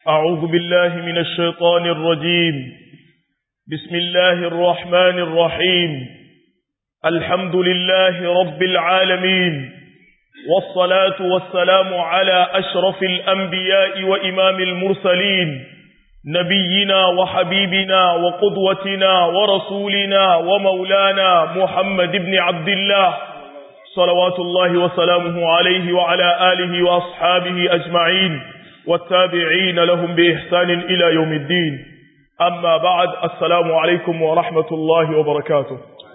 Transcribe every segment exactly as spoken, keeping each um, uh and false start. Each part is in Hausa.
أعوذ بالله من الشيطان الرجيم. بسم الله الرحمن الرحيم. الحمد لله رب العالمين، والصلاة والسلام على أشرف الأنبياء وإمام المرسلين، نبينا وحبيبنا وقدوتنا ورسولنا ومولانا محمد بن عبد الله صلوات الله وسلامه عليه وعلى آله وأصحابه أجمعين والتابعين لهم بإحسان إلى يوم الدين. أما بعد، السلام عليكم ورحمة الله وبركاته.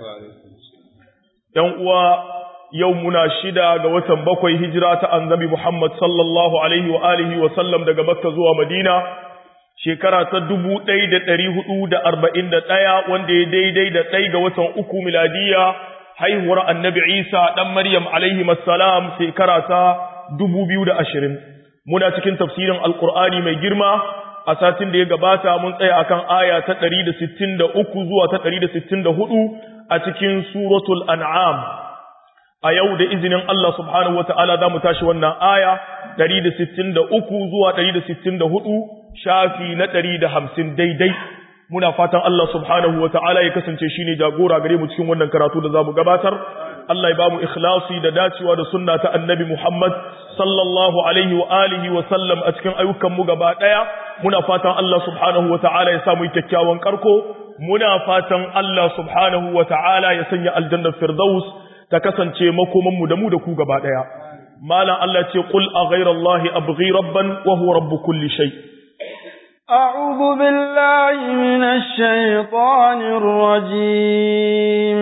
يومنا شدا قوة بقوي هجرة النبي محمد صلى الله عليه وآله وسلم دقى مكة زوى مدينة shekara ta dubu ɗaya da ɗari hudu da arba'in da ɗaya wanda ya daidai da ɗaya ga watan uku miladiya haihuwar annabi Isa ɗan Maryam alaihi masalam shekara ta dubu biyu da ashirin. Muna cikin tafsirin Alƙur'ani mai girma. A satin da ya gabata mun tsaya akan aya ta ɗari da sittin da uku zuwa ta ɗari da sittin da hudu a cikin suratul an'am. A yau da izinin Allah subhanahu wata'ala za mu tashi wannan aya ɗari da sittin da uku zuwa ɗari da sittin da hudu, shafi na ɗari da hamsin daidai. Muna fatan Allah subhanahu wata'ala ya kasance shine jagora gare mu cikin wannan karatu da za mu gabatar. Allah ya ba mu ikhlasi da dacewa da sunna ta annabi Muhammad sallallahu alaihi wa alihi wa sallam a cikin ayyukan mu gaba daya. Muna fatan Allah subhanahu wata'ala ya samu kyakkyawan karko. Muna fatan Allah subhanahu wata'ala ya sanya aljannar firdaus ta kasance makoman mu da mu da ku gaba daya. Malam Allah ce qul a ghayra Allah abghi rabban wa huwa rabb kulli shay. A'udhu billahi minash shaitanir rajim.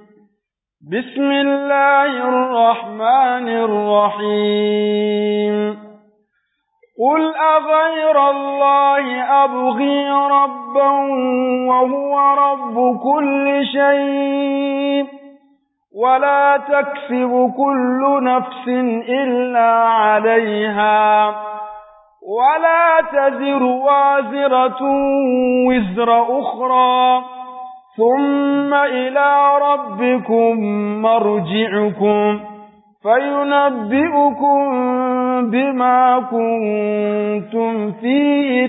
Bismillahir rahmanir rahim. قل أغير الله أبغي ربا وهو رب كل شيء ولا تكسب كل نفس إلا عليها ولا تزر وازرة وزر أخرى ثم إلى ربكم مرجعكم فينبئكم بما كنتم فيه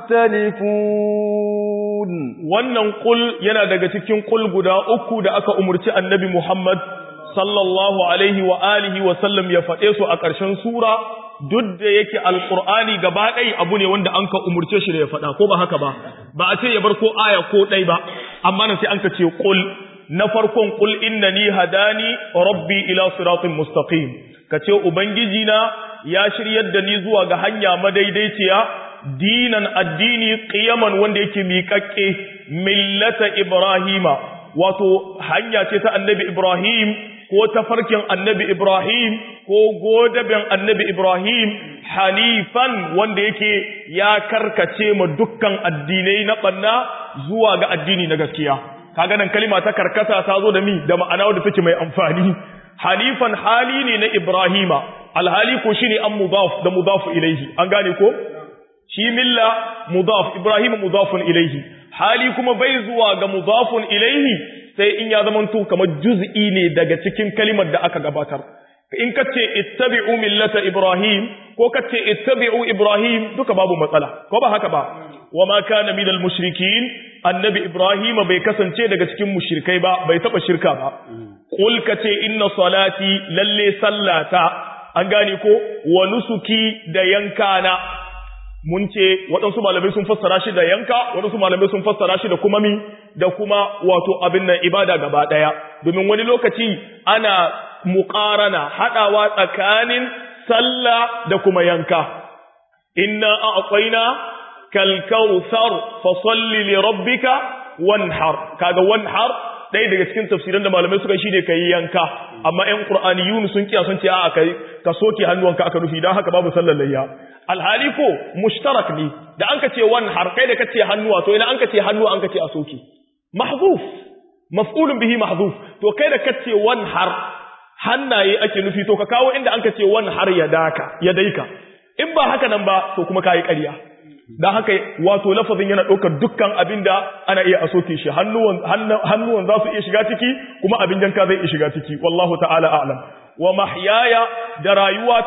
تختلفون. wannan qul yana daga cikin qul guda uku da aka umurci annabi Muhammad sallallahu alaihi wa alihi wa sallam ya faɗe su a ƙarshen sura, duk da yake alqur'ani gaba ɗaya abu ne wanda an ka umurce shi da ya faɗa, ko ba haka ba ba a ce ya bar ko aya ko ɗai ba, amma nan sai an ka ce qul. Na farkon qul innani hadani rabbi ila siratin mustaqim, kace ubangiji na ya shiryar da ni zuwa ga hanya madaidaiciya, dinan addini qiyaman wanda yake miƙaƙƙe, millata ibrahima wato hanya ce ta annabi Ibrahim ko tafarkin annabi Ibrahim ko godaben annabi Ibrahim, hanifan wanda yake ya karkace ma dukkan addinai na banna zuwa ga addini na gaskiya. kaga nan kalima ta karkata ta zo da mi da ma'ana wanda take mai amfani. Hanifan hali ne na Ibrahima, alhali ko shine an mudaf da mudaf ilayhi, an gane ko shi milla mudaf, Ibrahim mudafun ilayhi, hali kuma bai zuwa ga mudafun ilayhi sai in ya zamanto kamar juz'i ne daga cikin kalimar da aka gabatar. In kace ittabi'u millata Ibrahim ko kace ittabi'u Ibrahim duka babu matsala, ko ba haka ba. Wama kana minal mushrikin, annabi Ibrahim bai kasance daga cikin mushrikai ba, bai taba shirka ba. Qul kace inna salati lalle sallata, an gane ko, wa nusuki da yankana. Mun ce waɗansu malamai sun fassara shi da yanka, waɗansu malamai sun fassara shi da kuma mi da kuma wato abin nan ibada gaba daya, domin wani lokaci ana muqarana hadawa tsakanin sallah da kuma yanka. Inna a'tayna kalkautsar fasalli li rabbika wanhar, kaga wanhar dai daga cikin tafsirin da malamai suka shine kai yanka, amma ɗan qur'aniyun sun kiya sun ce a kai ka soke hannuwanka aka nufi, dan haka babu sallar layya. Alhali ko mushtarak ne, da an ka ce wanhar kai da kace hannuwa, to ina an ka ce hannu an ka ce a soke, mahzuf maf'ulun bihi mahzuf, to kai da kace wanhar hannaye ake nufi, to ka kawo inda an ka ce wanhar ya daka ya daika, in ba haka nan ba to kuma kai ƙarya. dan haka wato lafazin yana ɗaukar dukkan abinda ana iya asoke shi, hannuwan hannuwan za su iya shiga ciki kuma abin janka zai iya shiga ciki, wallahu ta'ala a'lam. Wa mahyaya da rayuwata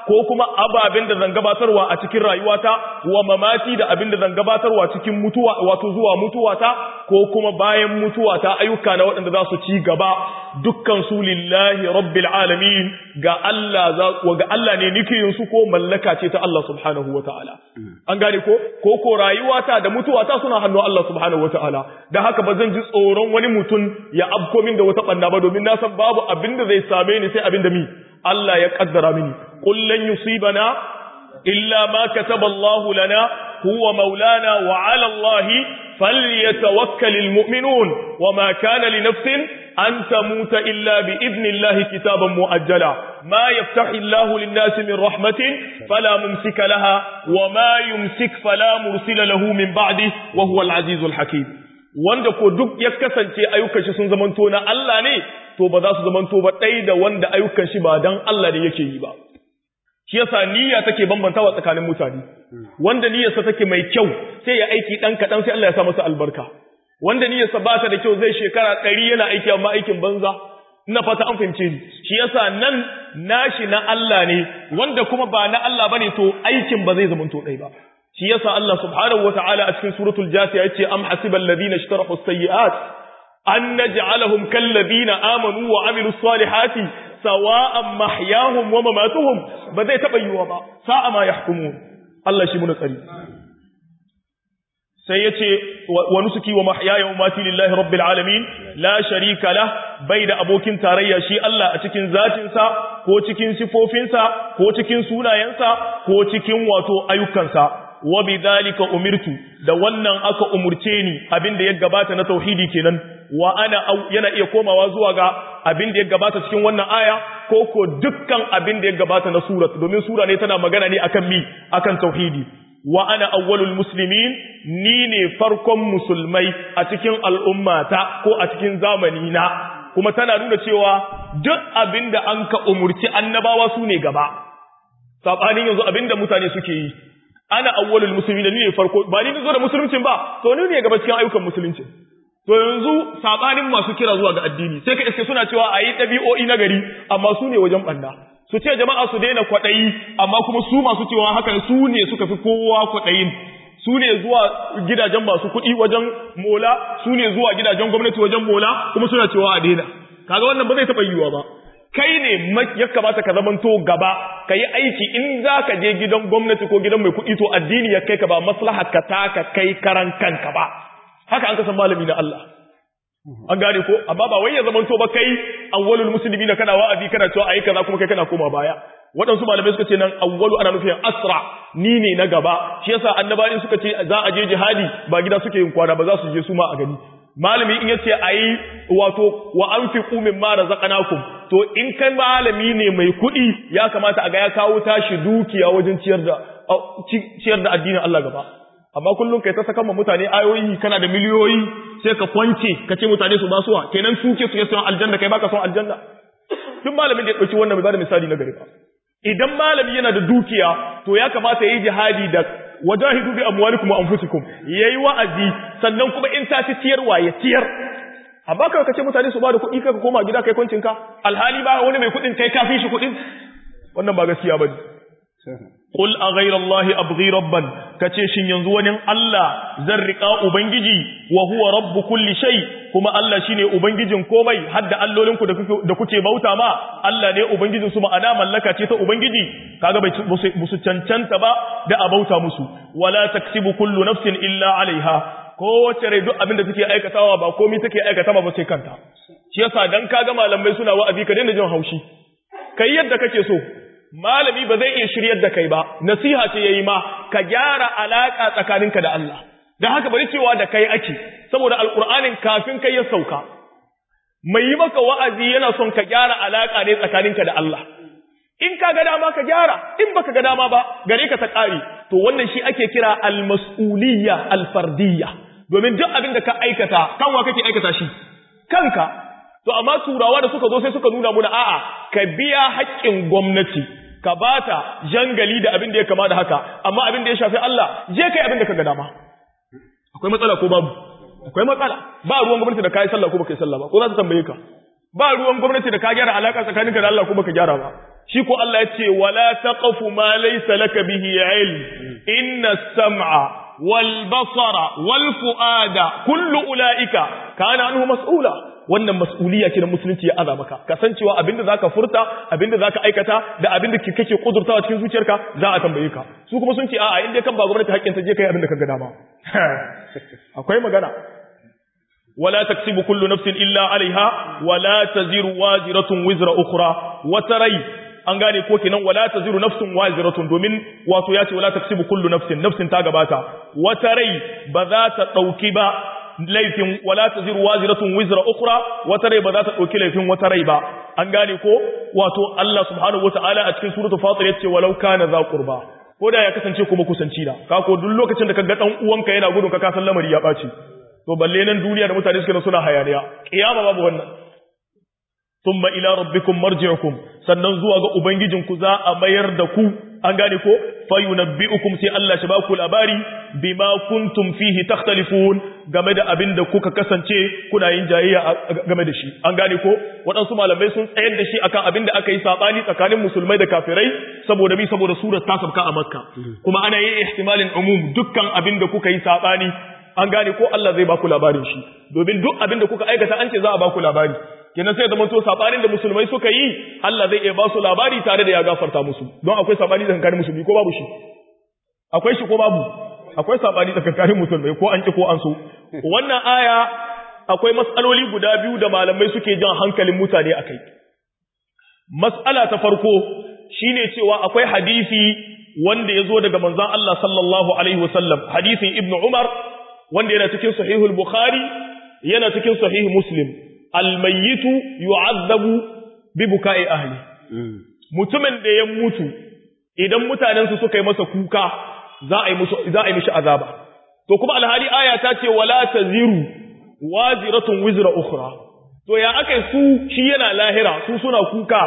ko kuma ababen da zan gabatarwa a cikin rayuwata wa mamati da abin da zan gabatarwa cikin mutuwa wato zuwa mutuwata ko kuma bayan mutuwata ayyuka na waɗanda za su ci gaba dukkan su lillahi rabbil alamin ga Allah za ga Allah ne nake yin su ko mallaka ce ta Allah subhanahu wataala an gane ko ko ko rayuwata da mutuwata suna hannun Allah subhanahu wataala dan haka ba zan ji tsoron wani mutum ya abko min da wata banda ba domin na san babu abin da zai same ni sai abin da mi Allah ya kaddara mini qul lan yusibana illa ma kataba Allah lana huwa maulana wa ala Allah falyatawakkalul mu'minun wama kana li nafsin أن تموت إلا بإذن الله كتابا مؤجلا ما يفتح الله للناس من رحمة فلا ممسك لها وما يمسك فلا مرسل له من بعده وهو العزيز الحكيم wanda ko duk ya kasance ayyukan shi sun zamanto na Allah ne to ba za su zamanto ba dai da wanda ayyukan shi ba dan Allah ne yake yi ba shi yasa niyya take bambantawa tsakanin mutane wanda niyyarsa take mai kyau sai ya aiki dan kadan sai Allah ya sa masa albarka wanda niyyarsa ba ta da kyau zai shekara ɗari yana aiki amma aikin banza ina fata an fahimce ni shi yasa nan nashi na Allah ne wanda kuma ba na Allah bane to aikin ba zai zamanto dai ba shi yasa Allah subhanahu wataala a cikin suratul jasiya yace am hasibal ladina ishtarahu as-sayyi'at an naj'alahum kal ladina amanu wa amilus salihati sawa'an mahyahum wa mamatuhum ba zai taba yiwa ba sa'a ma yahkumun Allah shi mun tsari sai yace wa nusuki wa mahyaya wa mati lillahi rabbil alamin la sharika lah bai da abokin tarayya shi Allah a cikin zatin sa ko cikin sifofinsa ko cikin sunayensa ko cikin wato ayyukansa wa bidhalika umirtu da wannan aka umurce ni abinda ya gabata na tauhidi kenan wa ana yana iya komawa zuwa ga abinda ya gabata cikin wannan aya ko ko dukkan abinda ya gabata na sura domin sura ne tana magana ne akan mi akan tauhidi wa ana awwalul muslimin ni ne farkon musulmai a cikin al'ummata ko a cikin zamani na kuma tana nuna cewa duk abinda an ka umurci annabawa su ne gaba sabanin yanzu abinda mutane suke yi ana awwalul muslimin ni ne farko ba ni zo da musuluncin ba to ni ne gaba cikin ayyukan musulunci to yanzu sabanin masu kira zuwa ga addini sai ka iske suna cewa ayi dabi'o'i na gari amma su ne wajen banda su ce jama'a su daina kwadayi amma kuma su masu cewa haka su ne suka fi kowa kwadayin su ne zuwa gidajen masu kuɗi wajen mola su ne zuwa gidajen gwamnati wajen mola kuma suna cewa a daina kaga wannan ba zai taɓa yiwuwa ba kai ne ya kamata ka zamanto gaba ka yi aiki in za ka je gidan gwamnati ko gidan mai kuɗi to addini ya kai ka ba maslaha ka taka kai karan kanka ba haka an kasan malami na Allah an gane ko amma ba wai ya zamanto ba kai awwalul muslimina kana wa'azi kana cewa ayi kaza kuma kai kana koma baya waɗansu malamai suka ce nan awwalu ana nufin asra ni ne na gaba shi yasa annabawa suka ce za a je jihadi ba gida suke yin kwana ba za su je su ma a gani malami in yace ayi wato wa anfiqu mimma razaqnakum to in kan malami ne mai kuɗi ya kamata a ga ya kawo tashi dukiya wajen ciyar da ciyar da addinin Allah gaba amma kullum kai ta saka ma mutane ayoyi kana da miliyoyi sai ka kwance ka ce mutane su basuwa kenan su ke su son aljanna kai baka son aljanna duk malamin da ya dauki wannan bai bada misali na gari ba idan malami yana da dukiya to ya kamata yayi jihadi da wajahidu bi amwalikum wa anfusikum yayi wa'azi sannan kuma in ta ci ciyarwa ya ciyar amma kai kace mutane su ba da kuɗi kai ka koma gida kai kwancin ka alhali ba wani mai kuɗin kai ka fi shi kuɗin wannan ba gaskiya bane qul a ghayra allahi abghi rabban kace shin yanzu wani Allah zan rika ubangiji wa huwa rabb kulli shay kuma Allah shine ubangijin komai hadda allolinku da kuke da kuke bauta ma Allah ne ubangijin su ma'ana mallaka ce ta ubangiji kaga bai musu cancanta ba da a bauta musu wala taksibu kullu nafsin illa alaiha kowace rai duk abin da take aikatawa ba komai take aikatawa ba sai kanta shi yasa dan kaga malamai suna wa'azi ka daina jin haushi kai yadda kake so malami ba zai iya shiryar da kai ba nasiha ce yayi ma ka gyara alaka tsakaninka da Allah dan haka bari cewa da kai ake saboda alqur'anin kafin kai ya sauka mai yi maka wa'azi yana son ka gyara alaka ne tsakaninka da Allah in ka ga dama ka gyara in baka ga dama ba gare ka ta kare to wannan shi ake kira al-mas'uliyya al-fardiyya domin duk abin da ka aikata kanwa kake aikata shi kanka to amma turawa da suka zo sai suka nuna muna a'a ka biya haƙƙin gwamnati ka bata jangali da abin da ya kama da haka amma abin da ya shafi Allah je kai abin da ka ga dama akwai matsala ko babu akwai matsala ba ruwan gwamnati da kai sallah ko baka yi sallah ba ko za ta tambaye ka ba ruwan gwamnati da ka gyara alaka tsakaninka da Allah ko baka gyara ba shi ko Allah ya ce wala taqfu ma laysa laka bihi ilm inna as-sam'a wal basara wal fuada kullu ulaika kana anhu mas'ula wannan mas'uliyya ce da musulunci ya aza maka kasancewa abinda zaka furta abinda zaka aikata da abinda kake kudurtawa cikin zuciyarka za a tambaye ka su kuma sun ce a'a inda kan ba gwamnati hakkin ta je kai abinda ka ga dama akwai magana wala taksibu kullu nafsin illa alaiha wala taziru waziratun wizra ukhra watarai an gane ko kenan wala taziru nafsun waziratun domin wato yace wala taksibu kullu nafsin nafsin ta gabata watarai ba za ta dauki ba laifin wala taziru waziratun wizra ukhra wata rai ba za ta dauki laifin wata rai ba an gane ko wato Allah subhanahu wataala a cikin suratul fatir yace walau kana za qurba ko da ya kasance kuma kusanci da ka ko duk lokacin da kaga dan uwanka yana gudun ka ka san lamari ya baci to balle nan duniya da mutane suke suna hayaniya kiyama babu wannan thumma ila rabbikum marji'ukum sannan zuwa ga ubangijinku za a mayar da ku an gane ko fayunabbi'ukum sai Allah shi ba ku labari bima kuntum fihi takhtalifun game da abin da kuka kasance kuna yin jayayya game da shi an gane ko waɗansu malamai sun tsayar da shi akan abin da aka yi sabani tsakanin musulmai da kafirai saboda mi saboda surar ta sabka a Makka kuma ana yin ihtimalin umum dukkan abin da kuka yi sabani an gane ko Allah zai ba ku labarin shi domin duk abin da kuka aikata an ce za a ba ku labari kenan sai da manto sabanin da musulmai suka yi Allah zai iya ba su labari tare da ya gafarta musu don akwai sabani tsakanin musulmi ko babu shi akwai shi ko babu akwai sabani tsakanin musulmai ko an ki ko an so wannan aya akwai mas'aloli guda biyu da malamai suke jan hankalin mutane akai mas'ala ta farko shine cewa akwai hadisi wanda yazo daga manzon Allah sallallahu alaihi wasallam hadisin Ibn Umar wanda yana cikin sahihul Bukhari yana cikin sahih Muslim almayyitu yu'azzabu bi buka'i ahli mutumin da ya mutu idan mutanen su suka yi masa kuka za a yi musu za a yi mishi azaba to kuma alhali aya ta ce wala taziru waziratun wizra ukhra to ya akai su shi yana lahira su suna kuka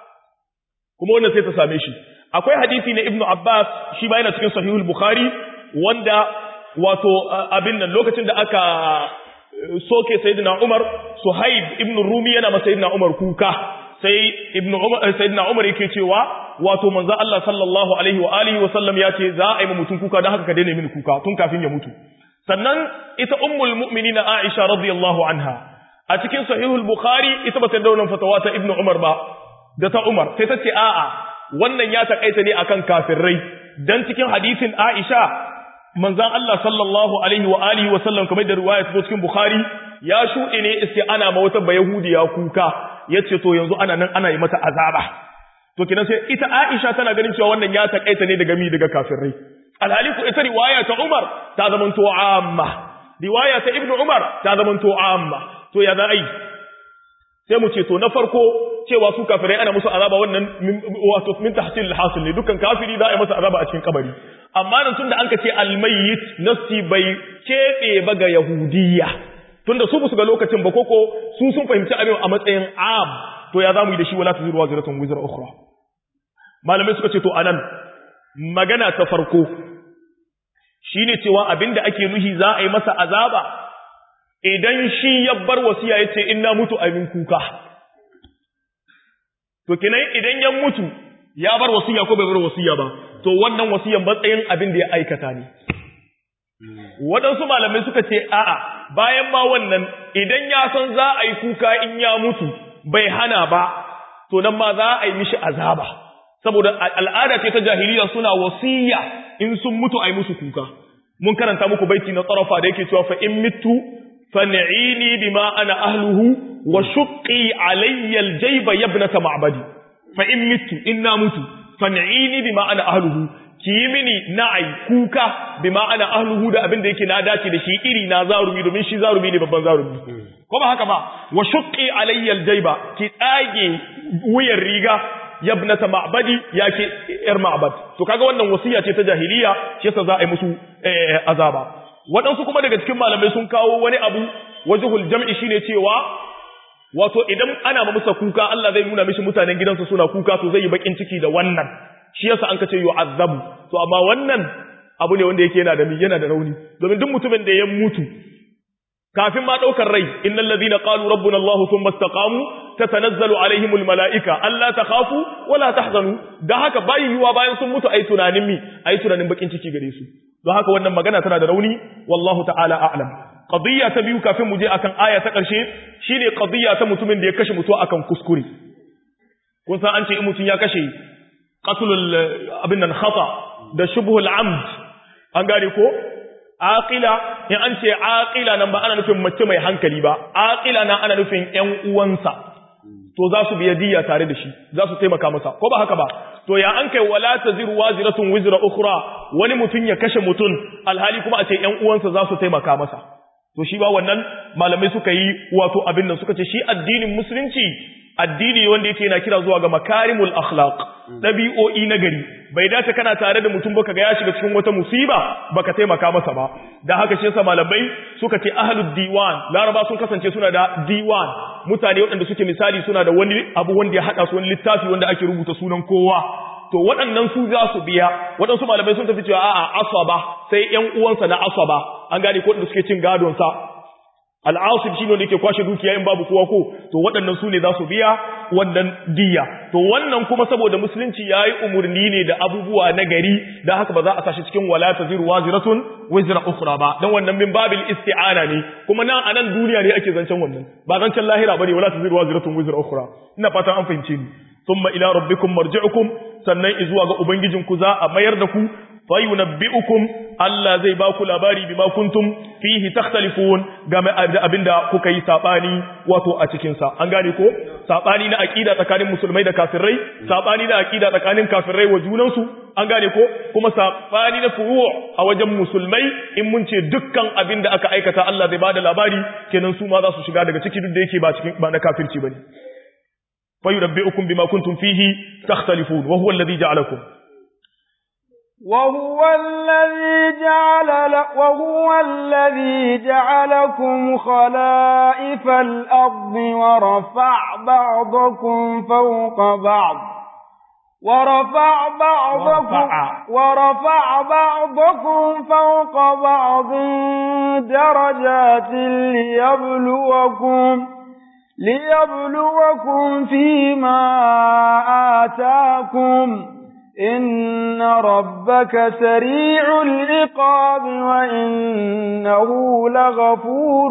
kuma wannan sai ta same shi akwai hadisi na Ibn Abbas shi ba yana cikin sahihul Bukhari wanda wato abin nan lokacin da aka soke sayyidina Umar Suhaib ibn Rumi yana masa sayyidina Umar kuka sai ibn Umar sayyidina Umar yake cewa wato manzo Allah sallallahu alaihi wa alihi wa sallam yace za a yi mutum kuka dan haka ka daina mini kuka tun kafin ya mutu sannan ita ummul mu'minina Aisha radiyallahu anha a cikin sahihul Bukhari ita ba ta da wannan fatawa ta ibn Umar ba da ta Umar sai ta ce a'a wannan ya takaita ne akan kafirai dan cikin hadisin Aisha manzan Allah sallallahu alaihi wa alihi wa sallam kamar da riwaya ta cikin Bukhari ya shuɗe ne iske ana ma wata bayahudiya kuka yace to yanzu ana nan ana yi mata azaba to kinan sai ita Aisha tana ganin cewa wannan ya takaita ne daga mi daga kafirai alhali ko ita riwaya ta Umar ta zamanto amma riwaya ta Ibn Umar ta zamanto amma to ya za ai sai mu ce to na farko cewa su kafirai ana musu azaba wannan wato min tahsil al-hasil ne dukkan kafiri za a yi masa azaba a cikin kabari amma nan tunda an ka ce al-mayyit nafsi bai kebe ba ga yahudiyya tunda su ba su ga lokacin ba koko su sun fahimci abin a matsayin am to ya zamu yi da shi wala taziru waziratun wizra ukhra malamai suka ce to anan magana ta farko shine cewa abinda ake nuhi za a yi masa azaba idan shi ya bar wasiya yace in na mutu abin kuka to kenan idan ya mutu ya bar wasiya ko bai bar wasiya ba to wannan wasiyan matsayin abin da ya aikata ne waɗansu malamai suka ce a'a bayan ma wannan idan ya san za a yi kuka in ya mutu bai hana ba to nan ma za a yi mishi azaba saboda al'ada ce ta jahiliya suna wasiya in sun mutu a yi musu kuka mun karanta muku baiti na tsarafa da yake cewa fa in mitu fan'ini bima ana ahluhu wa shuqqi alayya aljayba yabnata ma'badi fa in mitu inna mutu fan'ini bima ana ahluhu ki mini na'ai kuka bima ana ahluhu da abin da yake na dace da shi iri na zarumi domin shi zarumi ne babban zarumi ko ba haka ba wa shuqqi alayya aljayba ki tsage wuyar riga yabnata ma'badi yake yar ma'bad to kaga wannan wasiya ce ta jahiliya shi yasa za a yi musu azaba waɗansu kuma daga cikin malamai sun kawo wani abu wajhul jam'i shine cewa wato idan ana ma musa kuka Allah zai nuna mishi mutanen gidansa suna kuka to zai yi bakin ciki da wannan shi yasa an kace yu'azzabu to amma wannan abu ne wanda yake yana da yana da rauni domin duk mutumin da ya mutu kafin ma daukar rai innal ladina qalu rabbuna Allah thumma istaqamu tatanazzalu alaihimul malaika alla takhafu wala tahzanu dan haka bayin yuwa bayan sun mutu ai tunanin mi ai tunanin bakin ciki gare su don haka wannan magana tana da rauni wallahu ta'ala a'lam qadiyya ta biyu kafin mu je akan aya ta karshe shine qadiyya ta mutumin da ya kashe mutuwa akan kuskure kun san an ce in mutun ya kashe qatlul abin nan khata da shubhul amd an gane ko aqila in an ce aqila nan ba ana nufin mace mai hankali ba aqila nan ana nufin ƴan uwansa to za su biya diya tare da shi za su taimaka masa ko ba haka ba to ya an kai wala taziru waziratun wizra ukhra wani mutun ya kashe mutun alhali kuma a ce ƴan uwansa za su taimaka masa to shi ba wannan malamai suka yi wato abin nan suka ce shi addinin musulunci addini wanda yake yana kira zuwa ga makarimul akhlaq dabi'o'i na gari bai dace kana tare da mutum baka ga ya shiga cikin wata musiba baka taimaka masa ba dan haka shi yasa malamai suka ce ahlud diwan laraba sun kasance suna da diwan mutane waɗanda suke misali suna da wani abu wanda ya hada su wani littafi wanda ake rubuta sunan kowa to waɗannan su za su biya waɗansu malamai sun tafi cewa a'a asaba sai ƴan uwansa na asaba an gane ko da suke cin gadon sa al'asib shi ne da yake kwashe dukiya in babu kowa ko to waɗannan su ne za su biya wannan diya to wannan kuma saboda musulunci ya yi umarni ne da abubuwa na gari da haka ba za a sashi cikin wala taziru waziratun wizra ukhra ba dan wannan min babil isti'ana ne kuma nan a nan duniya ne ake zancen wannan ba zancen lahira bane wala taziru waziratun wizra ukhra ina fatan an fahimce ni thumma ila rabbikum marji'ukum sannan izuwa ga ubangijinku za a mayar da ku fayunabbi'ukum Allah zai ba ku labari bima kuntum fihi takhtalifun game da abinda kuka yi sabani wato a cikin sa an gane ko sabani na aqida tsakanin musulmai da kafirai sabani na aqida tsakanin kafirai wa junan su an gane ko kuma sabani na furu' a wajen musulmai in mun ce dukkan abinda aka aikata Allah zai bada labari kenan su ma za su shiga daga ciki duk da yake ba cikin ba na kafirci bane fayunabbi'ukum bima kuntum fihi takhtalifun wa huwa alladhi ja'alakum وهو الذي جعل وهو الذي جعلكم خلائف الأرض ورفع بعضكم فوق بعض ورفع بعضكم ورفع بعضكم فوق بعض درجات ليبلوكم ليبلوكم فيما آتاكم إن ربك سريع العقاب وإنه لغفور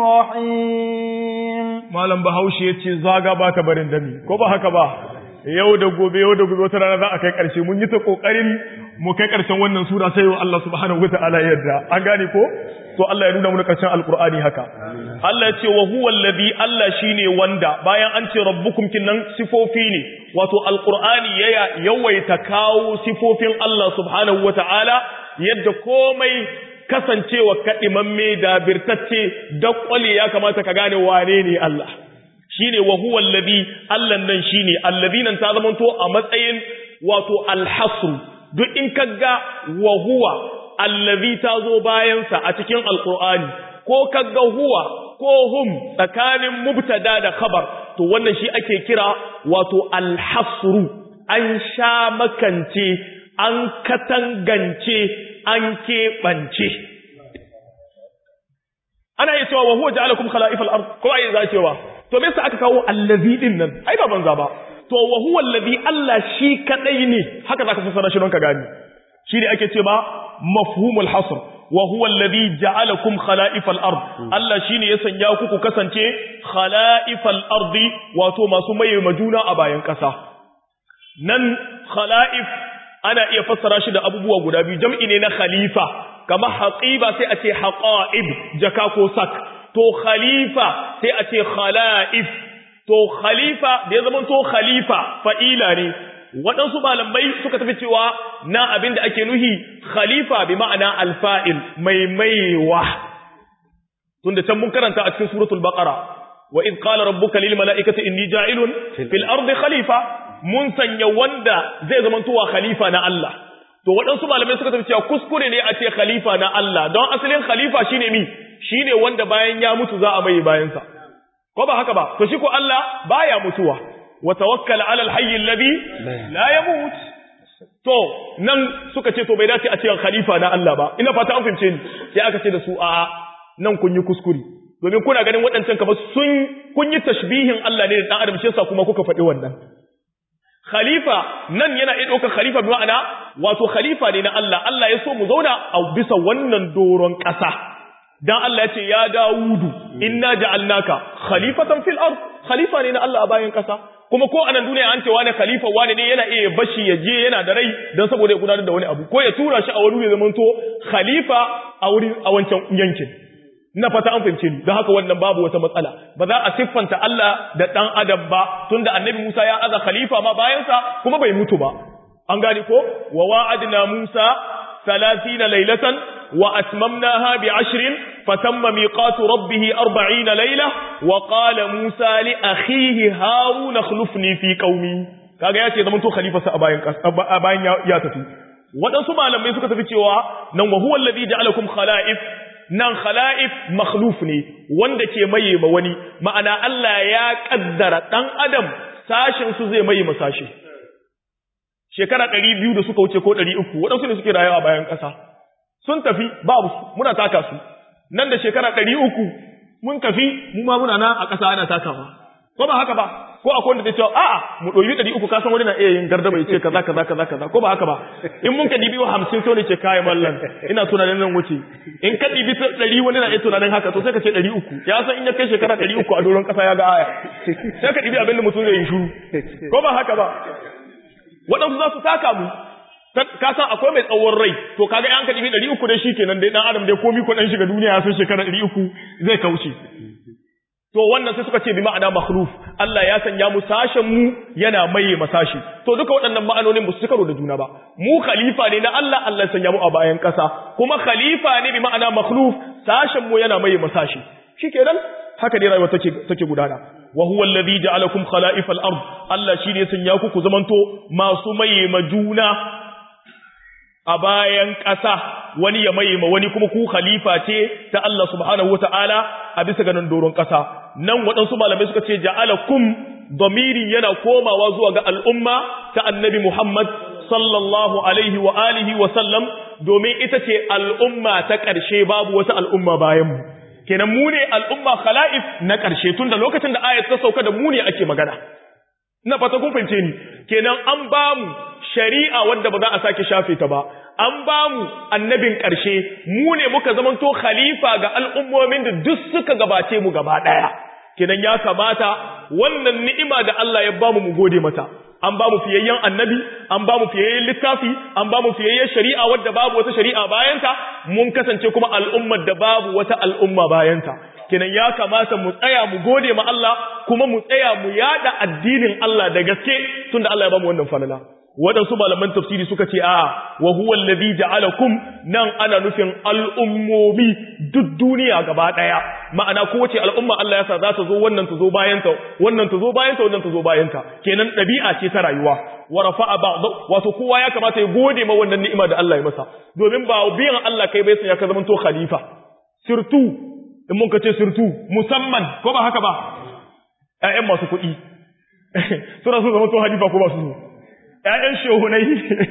رحيم malam bahaushe yace zaga baka barin dami ko ba haka ba yau da gobe yau da gobe wata rana za a kai karshe mun yi ta kokarin mu kai karshen wannan sura sai Allah subhanahu wataala ya yarda an gane ko to Allah ya nuna mu karshen alqur'ani haka Allah ya ce wa huwa alladhi Allah shine wanda bayan an ce rabbukum kinnan sifofi ne wato alqur'ani ya yawaita kawo sifofin Allah subhanahu wataala yadda komai kasancewa kadimamme da birtacce da kwale ya kamata ka gane wane ne Allah shine wa huwa alladhi Allah nan shine alladhinan ta zamanto a matsayin wato alhasr duk in kaga wa huwa alladhi tazo bayan sa a cikin alqur'ani ko kaga huwa ko hum tsakanin mubtada da khabar to wannan shi ake kira wato alhasr an sha makance an katangance an keɓance ana yi cewa wa huwa ja'alakum khala'ifal ard ko ai za cewa to me yasa aka kawo allazi din nan ai ba banza ba to wa huwa allazi Allah shi kadai ne haka zaka fassara shi don ka gani shi ne ake cewa mafhumul hasr wa huwa allazi ja'alakum khala'ifal ard Allah shine ya sanya ku ku kasance khala'ifal ardi wato masu maye majuna a bayan kasa nan khala'if ana iya fassara shi da abubuwa guda biyu jam'i ne na khalifa kama haqiba sai a ce haqa'ib jaka ko sak to khalifa sai a ce khala'if to khalifa da ya zama to khalifa fa'ila ne waɗansu malamai suka tafi cewa na abin da ake nuhi khalifa bi ma'ana alfa'il mai maiwa tunda can mun karanta a cikin suratul baqara wa id qala rabbuka lil mala'ikati inni ja'ilun fil ardi khalifa mun sanya wanda zai zama towa khalifa na Allah to waɗansu malamai suka tafi cewa kuskure ne a ce khalifa na Allah don asalin khalifa shine mi shine wanda bayan ya mutu za a mai bayansa ko ba haka ba to shi ko Allah baya mutuwa wa tawakkal ala al-hayy alladhi la yamut to nan suka ce to bai dace a ce khalifa na Allah ba ina fata an fahimce ni sai aka ce da su a nan kun yi kuskure domin kuna ganin waɗancan kamar sun kun yi tashbihin Allah ne da dan adam shi yasa kuma kuka faɗi wannan khalifa nan yana iya ɗaukar khalifa bi ma'ana wato khalifa ne na Allah Allah ya so mu zauna a bisa wannan doron ƙasa dan Allah ya ce ya Dawudu inna ja'alnaka khalifatan fil ard khalifa ne na Allah a bayan ƙasa kuma ko anan duniya an ce wani khalifa wani ne yana iya bashi ya je yana da rai dan saboda ya gudanar da wani abu ko ya tura shi a wani ya zamanto khalifa a wurin a wancan yankin ina fata an fahimce ni don haka wannan babu wata matsala ba za a siffanta Allah da dan adam ba tunda annabi Musa ya aza khalifa ma bayansa kuma bai mutu ba an gane ko wa wa'adna Musa thalathina laylatan wa atmamnaha bi ashrin fatamma miqatu rabbih arba'ina layla wa qala Musa li akhihi Harun akhlifni fi qaumi kaga yace zaman to khalifa sa a bayan a bayan ya tafi wadansu malamai suka tafi cewa nan wa huwa alladhi ja'alakum khala'if nan khala'if makhluf ne wanda ke maye ma wani ma'ana Allah ya kaddara dan adam sashin su zai maye masashi shekara ɗari biyu da suka wuce ko ɗari uku waɗansu ne suke rayuwa bayan ƙasa sun tafi babu su muna taka su nan da shekara ɗari uku mun tafi mu ma muna nan a ƙasa ana takawa ko ba haka ba ko akwai wanda zai ce a'a mu ɗoyi ɗari uku kasan wani na iya yin garda bai ce kaza kaza kaza kaza ko ba haka ba in mun ka dibi hamsin sai wani ce kai mallan ina tunanin nan wuce in ka dibi ɗari wani na iya tunanin haka to sai ka ce ɗari uku ya san in ya kai shekara ɗari uku a doron ƙasa ya ga aya sai ka dibi abin da mutum zai yi shuru ko ba haka ba waɗansu za su taka mu ka san akwai mai tsawon rai to kaga yan ka dibi ɗari uku dai shikenan dai dan adam dai komi ko dan shiga duniya ya san shekara ɗari uku zai kauce to wannan sai suka ce bi ma'ana makhluf Allah ya sanya mu sashen mu yana maye masashi to duka waɗannan ma'anonin ba su karo da juna ba mu khalifa ne na Allah Allah ya sanya mu a bayan ƙasa kuma khalifa ne bi ma'ana makhluf sashen mu yana maye masashi shikenan haka dai rayuwa take take gudana wa huwa alladhi ja'alakum khala'if al-ard Allah shine ya sanya ku ku zamanto masu maye majuna a bayan ƙasa wani ya maye ma wani kuma ku khalifa ce ta Allah subhanahu wata'ala a bisa ganin doron ƙasa nan waɗansu malamai suka ce ja'alakum damirin yana komawa zuwa ga al'umma ta annabi Muhammad sallallahu alaihi wa alihi wa sallam domin ita ce al'umma ta ƙarshe babu wata al'umma bayan mu kenan mu ne al'umma khala'if na ƙarshe tunda lokacin da ayat ta sauka da mu ne ake magana ina fata kun fahimce ni kenan an ba mu shari'a wanda ba za a sake shafe ta ba an ba mu annabin ƙarshe mu ne muka zamanto khalifa ga al'ummomin da duk suka gabace mu gaba ɗaya kenan ya kamata wannan ni'ima da Allah ya ba mu mu gode mata an ba mu fiyayyen annabi an ba mu fiyayyen littafi an ba mu fiyayyen shari'a wadda babu wata shari'a bayanta mun kasance kuma al'ummar da babu wata al'umma bayanta kenan ya kamata mu tsaya mu gode ma Allah kuma mu tsaya mu yada addinin Allah da gaske tunda Allah ya ba mu wannan falala waɗansu malaman tafsiri suka ce a wa huwa alladhi ja'alakum nan ana nufin al'ummomi duk duniya gaba daya ma'ana kowace al'umma Allah ya sa za ta zo wannan ta zo bayan ta wannan ta zo bayan ta wannan ta zo bayan ta kenan dabi'a ce ta rayuwa wa rafa'a ba'd wato kowa ya kamata ya gode ma wannan ni'ima da Allah ya masa domin ba biyan Allah kai bai san ya ka zama to khalifa sirtu in mun ka ce sirtu musamman ko ba haka ba ƴaƴan masu kuɗi suna so zama to khalifa ko ba su so ‘ya'yan shehunai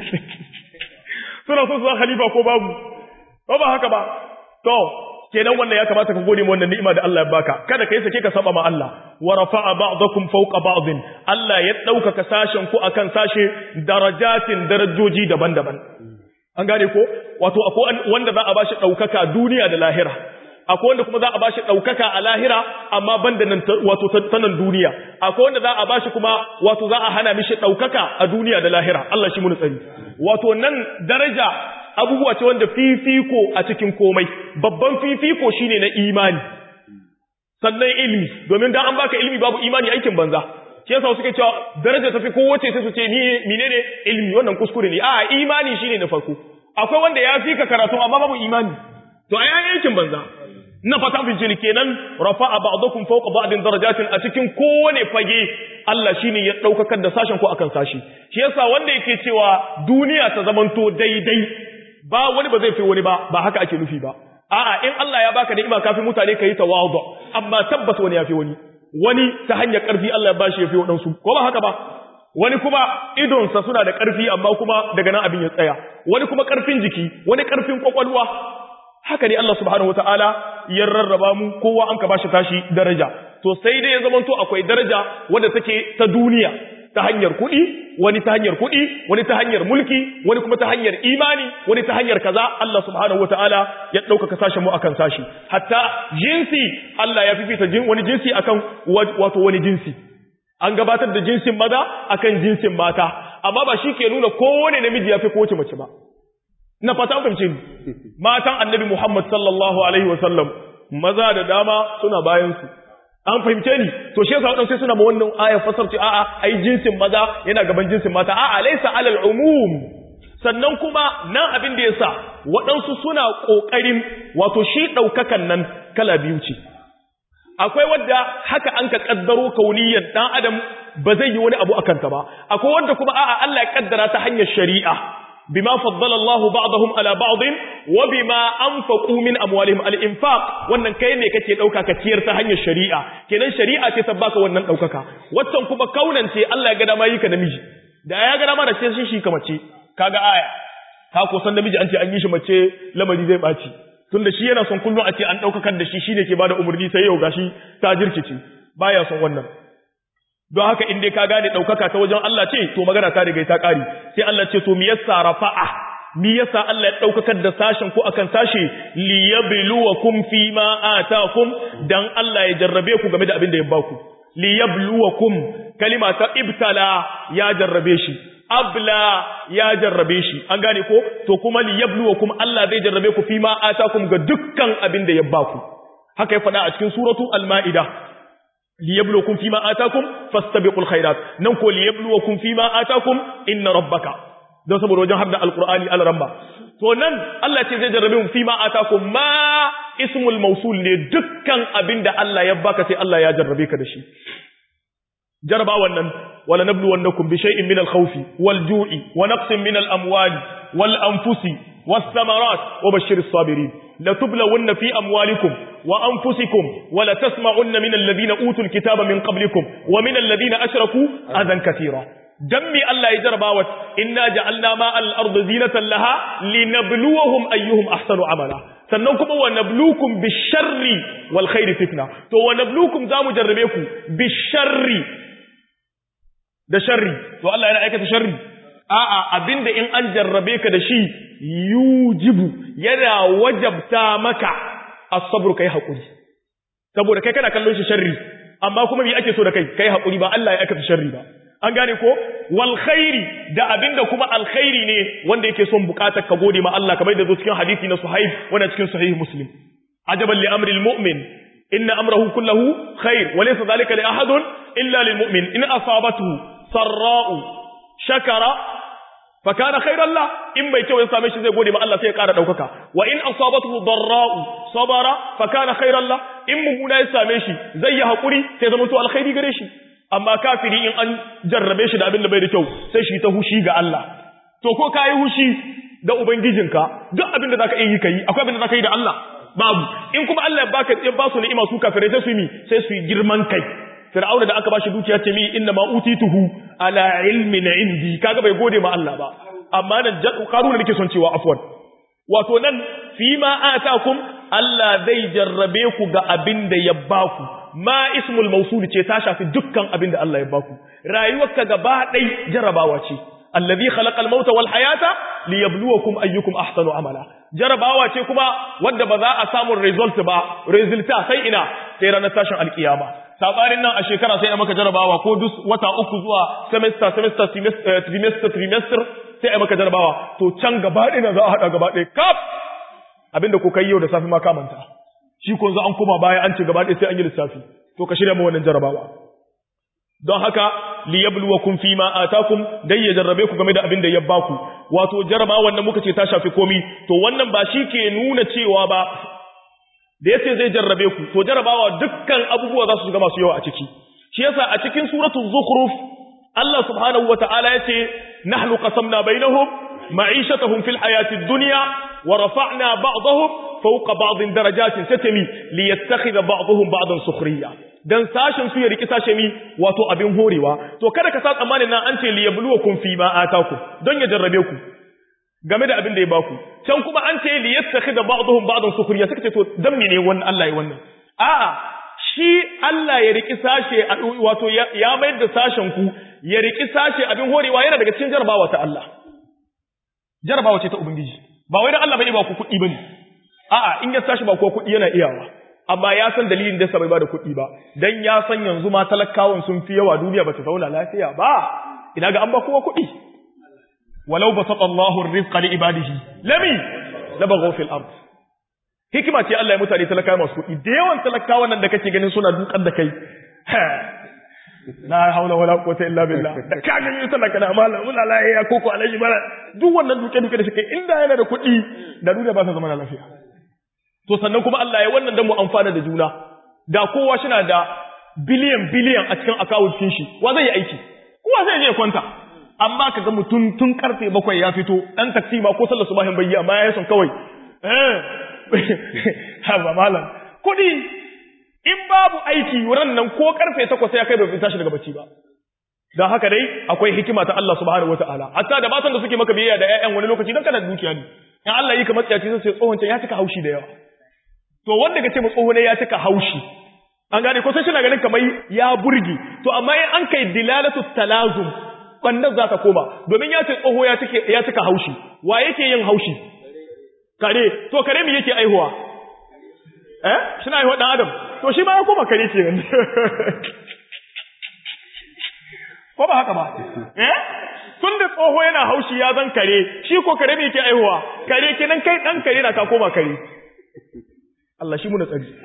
suna so su khalifa ko babu, ba ba haka ba, to, kenan wannan ya kamata ka gode ma wannan ni'ima da Allah ya baka, kada ka yi sake ka saba ma Allah, wa rafa'a ba'dakum fawqa ba'din, Allah ya ɗaukaka sashen ku akan sashe darajatin darajoji daban-daban. An gane ko? Wato, akwai wanda za a bashi ɗaukaka duniya da lahira. Akwai wanda kuma za a bashi ɗaukaka a lahira amma banda nan wato ta nan duniya akwai wanda za a bashi kuma wato za a hana mishi ɗaukaka a duniya da lahira Allah shi mun tsari wato nan daraja abubuwa ce wanda fifiko a cikin komai babban fifiko shine na imani sannan ilimi domin dan an baka ilimi babu imani aikin banza shi yasa suke cewa daraja tafi kowace sai su ce ni menene ilimi wannan kuskure ne a imani shine na farko akwai wanda ya fika karatu amma babu imani to ai aikin banza na fata bincin kenan rafa'a ba'dakum fawqa ba'din darajatin a cikin kowane fage Allah shine ya daukakar da sashen ku akan sashi shi yasa wanda yake cewa duniya ta zamanto daidai ba wani ba zai fi wani ba ba haka ake nufi ba a'a in Allah ya baka ni'ima kafin mutane kai tawadu amma tabbas wani ya fi wani wani ta hanyar karfi Allah ya bashi ya fi wadansu ko ba haka ba wani kuma idonsa suna da karfi amma kuma daga nan abin ya tsaya wani kuma karfin jiki wani karfin kwakwalwa haka ne Allah subhanahu wataala ya rarraba mu kowa an ka bashi tashi daraja to sai dai ya zamanto akwai daraja wadda take ta duniya ta hanyar kuɗi wani ta hanyar kuɗi wani ta hanyar mulki wani kuma ta hanyar imani wani ta hanyar kaza Allah subhanahu wataala ya ɗaukaka sashen mu akan sashi hatta jinsi Allah ya fifita jin wani jinsi akan wato wani jinsi an gabatar da jinsin maza akan jinsin mata amma ba shi ke nuna kowane namiji ya fi kowace mace ba na fata fahimce ni matan annabi Muhammad sallallahu alaihi wasallam maza da dama suna bayan su an fahimce ni to shi yasa wadansu sai suna ma wannan ayar fasarci a'a ai jinsin maza yana gaban jinsin mata a'a laysa alal umum sannan kuma nan abin da yasa wadansu suna kokarin wato shi daukakan nan kala biyu ce akwai wanda haka an ka kaddaro kauniyan dan adam ba zai yi wani abu akan ta ba akwai wanda kuma a'a Allah ya kaddara ta hanyar shari'a bima faddala Allah ba'dahum ala ba'd wa bima anfaqu min amwalihim al-infaq wannan kai ne kake dauka ka ciyar ta hanyar shari'a kenan shari'a ce ta baka wannan daukaka wannan kuma kaunan ce Allah ya ga dama yi ka namiji da ya ga dama da ce shi ka mace kaga aya ka ko san namiji an ce an yi shi mace lamari zai baci tunda shi yana son kullun a ce an daukakar da shi shine ke bada umurni sai yau gashi ta jirkice baya son wannan don haka in dai ka gane daukaka ta wajen Allah ce to magana ta riga ta kare sai Allah ce to me yasa rafa'a me yasa Allah ya daukakar da sashin ko akan sashi liyabluwakum fima atakum dan Allah ya jarrabe ku game da abin da ya baku liyabluwakum kalima ta ibtala ya jarrabe shi abla ya jarrabe shi an gane ko to kuma liyabluwakum Allah zai jarrabe ku fima atakum ga dukkan abin da ya baku haka ya faɗa a cikin suratu al-ma'idah liyabluwakum fima atakum fastabiqul khairat nan ko liyabluwakum fima atakum inna rabbaka don saboda wajen hadda alqur'ani al-ramba to nan Allah ce zai jarrabe mu fima atakum ma ismul mawsul ne dukkan abinda Allah ya baka sai Allah ya jarrabe ka da shi jarba wannan wala nabluwannakum bi shay'in min al-khawfi wal-ju'i wa naqsin min al-amwali wal-anfusi was-samarat wa bashshiris sabirin la tublawunna fi amwalikum wa anfusikum wa la tasma'unna min alladhina utul kitaba min qablikum wa min alladhina ashraku adan katira dan mi Allah ya jarbawa inna ja'alna ma al-ardi zinatan laha linabluwahum ayyuhum ahsanu amala sannan kuma wa nabluukum bish-sharri wal khairi fitna to wa nabluukum zamu jarrabe ku bish-sharri da sharri to Allah yana aikata sharri a'a abinda in an jarrabe ka da shi yujibu yana wajabta maka as-sabr kai hakuri saboda kai kana kallon shi sharri amma kuma me ake so da kai kai hakuri ba Allah ya aikata sharri ba an gane ko wal khairi da abinda kuma alkhairi ne wanda yake son bukatar ka gode ma Allah kamar da zo cikin hadisi na Suhaib wanda cikin sahih Muslim ajaban li amri al-mu'min inna amrahu kulluhu khair wa laysa dhalika li ahadin illa lil mu'min in asabatu sarra'u shakara fa kana khairan la in bai kyau ya same shi zai gode ma Allah sai ya ƙara daukaka wa in asabatu darra'u sabara fa kana khairan la in muguna ya same shi zai yi hakuri sai zama to alkhairi gare shi amma kafiri in an jarrabe shi da abin da bai da kyau sai shi ta hushi ga Allah to ko kai hushi da ubangijinka duk abin da zaka yi kai akwai abin da zaka yi da Allah babu in kuma Allah ya baka ya ba su ni'ima su kafirai sai su yi sai su yi girman kai Fir'auna da aka bashi dukiya ce mi inna ma utituhu ala ilmin indi kaga bai gode ma Allah ba amma nan Qaruna nake son cewa afwan wato nan fi ma atakum Allah zai jarrabe ku ga abin da ya baku ma ismul mawsul ce ta shafi dukkan abin da Allah ya baku rayuwarka gaba dai jarrabawa ce alladhi khalaqal mauta wal hayata liyabluwakum ayyukum ahsanu amala jarrabawa ce kuma wanda ba za a samu result ba resulta sai ina sai ranar tashin alkiyama sabarin nan a shekara sai a maka jarabawa ko duk wata uku zuwa semester semester trimester trimester sai a maka jarabawa to can gaba ɗaya za a haɗa gaba ɗaya kaf abinda ko kai yau da safi ma ka manta shi ko za an koma baya an ce gaba ɗaya sai an yi lissafi to ka shirya ma wannan jarabawa don haka liyabluwakum fima atakum dai ya jarrabe ku game da abin da ya baku wato jarabawa wannan muka ce ta shafi komi to wannan ba shi ke nuna cewa ba da yace zai jarrabe ku to jarabawa dukkan abubuwa za su shiga masu yawa a ciki shi yasa a cikin suratul zukhruf Allah subhanahu wataala yace nahnu qasamna bainahum ma'ishatahum fil hayatid dunya wa rafa'na ba'dahum fawqa ba'din darajatin satami liyattakhidha ba'dahum ba'dan sukhriya dan sashin su ya riki sashe mi wato abin horewa to kada ka sa tsammanin nan an ce liyabluwakum fi ma ataku don ya jarrabe ku game da abin da ya baku can kuma an ce li yattakhidha ba'dhum ba'dan sukhriya suka ce to dan ne wannan Allah ya wannan a'a shi Allah ya riki sashe wato ya mayar da sashen ku ya riki sashe abin horewa yana daga cikin jarabawa ta Allah jarabawa ce ta ubangiji ba wai dan Allah bai ba ku kuɗi bane a'a in ya sashi ba ko kuɗi yana iyawa amma ya san dalilin da yasa bai ba da kuɗi ba dan ya san yanzu ma talakawan sun fi yawa duniya bata zauna lafiya ba ina ga an ba kowa kuɗi walau basata Allahu ar-rizqa li ibadihi lami labaghaw fil ard hikima ce Allah ya mutane talakawa masu kuɗi da yawan talakawan nan da kake ganin suna dukar da kai la haula wala quwwata illa billah da ka gani talaka na mala wala la ya koko alaji mala duk wannan duke duke da shi kai inda yana da kuɗi da duniya ba ta zama lafiya to sannan kuma Allah ya wannan dan mu amfana da juna da kowa shi na da biliyan biliyan a cikin account din shi wa zai yi aiki kowa zai je kwanta amma kaga mutum tun karfe bakwai ya fito dan taksi ma ko sallar subahin bai yi amma ya son kawai eh ha ba malam kudi in babu aiki wurin nan ko karfe takwas sai ya kai bai tashi daga bacci ba dan haka dai akwai hikima ta Allah subhanahu wataala hatta da matan da suke maka biyayya da ƴaƴan wani lokaci dan kana da dukiya ne in Allah yi ka matsiyaci sai tsohon can ya cika haushi da yawa to wanda kace mu tsoho ne ya cika haushi an gane ko sai shi na ganin kamar ya burge to amma in an kai dilalatu talazum bannan za ta koma domin ya ce tsoho ya cike ya cika haushi wa yake yin haushi kare to kare me yake aihuwa eh shina aihuwa dan adam to shi ma ya koma kare ke yanzu ko ba haka ba eh tun da tsoho yana haushi ya zan kare shi ko kare me yake aihuwa kare kenan kai dan kare na ka koma kare Allah shi muna tsari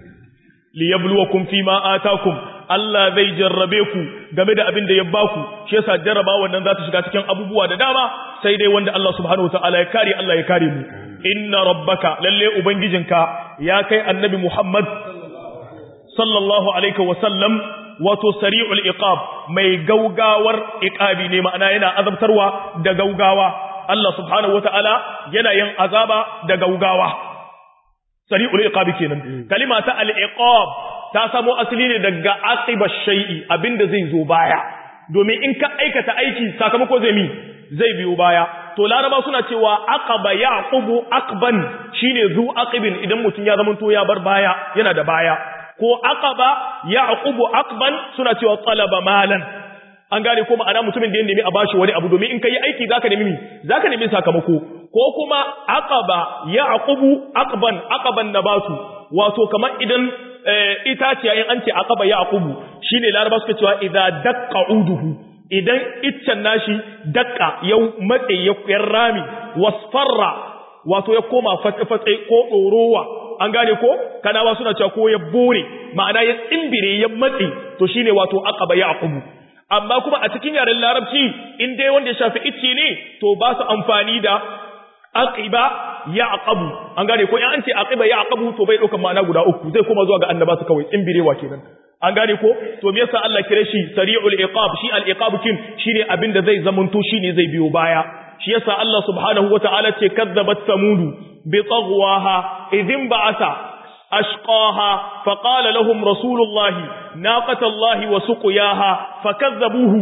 li yabluwakum fima atakum Allah zai jarrabe ku game da abin da ya baku shi yasa jarraba wannan za ta shiga cikin abubuwa da dama sai dai wanda Allah subhanahu wataala ya kare Allah ya kare mu inna rabbaka lalle ubangijinka ya kai annabi Muhammad sallallahu alaihi wa sallam wato sari'ul iqab mai gaugawar iqabi ne ma'ana yana azabtarwa da gaugawa Allah subhanahu wataala yana yin azaba da gaugawa sari'ul iqab kenan kalima ta al-iqab ta samo asali ne daga aqiba shay'i abinda zai zo baya domin in ka aikata aiki sakamako zai mi zai biyo baya to laraba suna cewa aqaba yaqubu aqban shine zu aqibin idan mutun ya zama to ya bar baya yana da baya ko aqaba yaqubu aqban suna cewa talaba malan an gane ko ma'ana mutumin da ya nemi a bashi wani abu domin in kai aiki zaka nemi zaka nemi sakamako ko kuma aqaba yaqubu aqban aqban nabatu wato kamar idan itaciya in an ce aqaba yaqubu shine laraba suka cewa idza daqqa uduhu idan iccen nashi daqqa ya matse ya rami wasfarra wato ya koma fatfatse ko dorowa an gane ko kanawa suna cewa ko ya bore ma'ana ya tsimbire ya matse to shine wato aqaba yaqubu amma kuma a cikin yaren larabci in dai wanda ya shafi icce ne to ba su amfani da aqiba yaqabu an gane ko in an ce aqiba yaqabu to bai dauka ma'ana guda uku zai kuma zuwa ga annaba su kawai tsimbirewa kenan an gane ko to me yasa Allah kire shi sari'ul iqab shi al iqab kin shine abinda zai zamanto shine zai biyo baya shi yasa Allah subhanahu wataala ce kadzabat samudu bi taghwaha idhin ba'atha ashqaha faqala lahum rasulullahi naqatallahi wa suqiyaha fakazzabuhu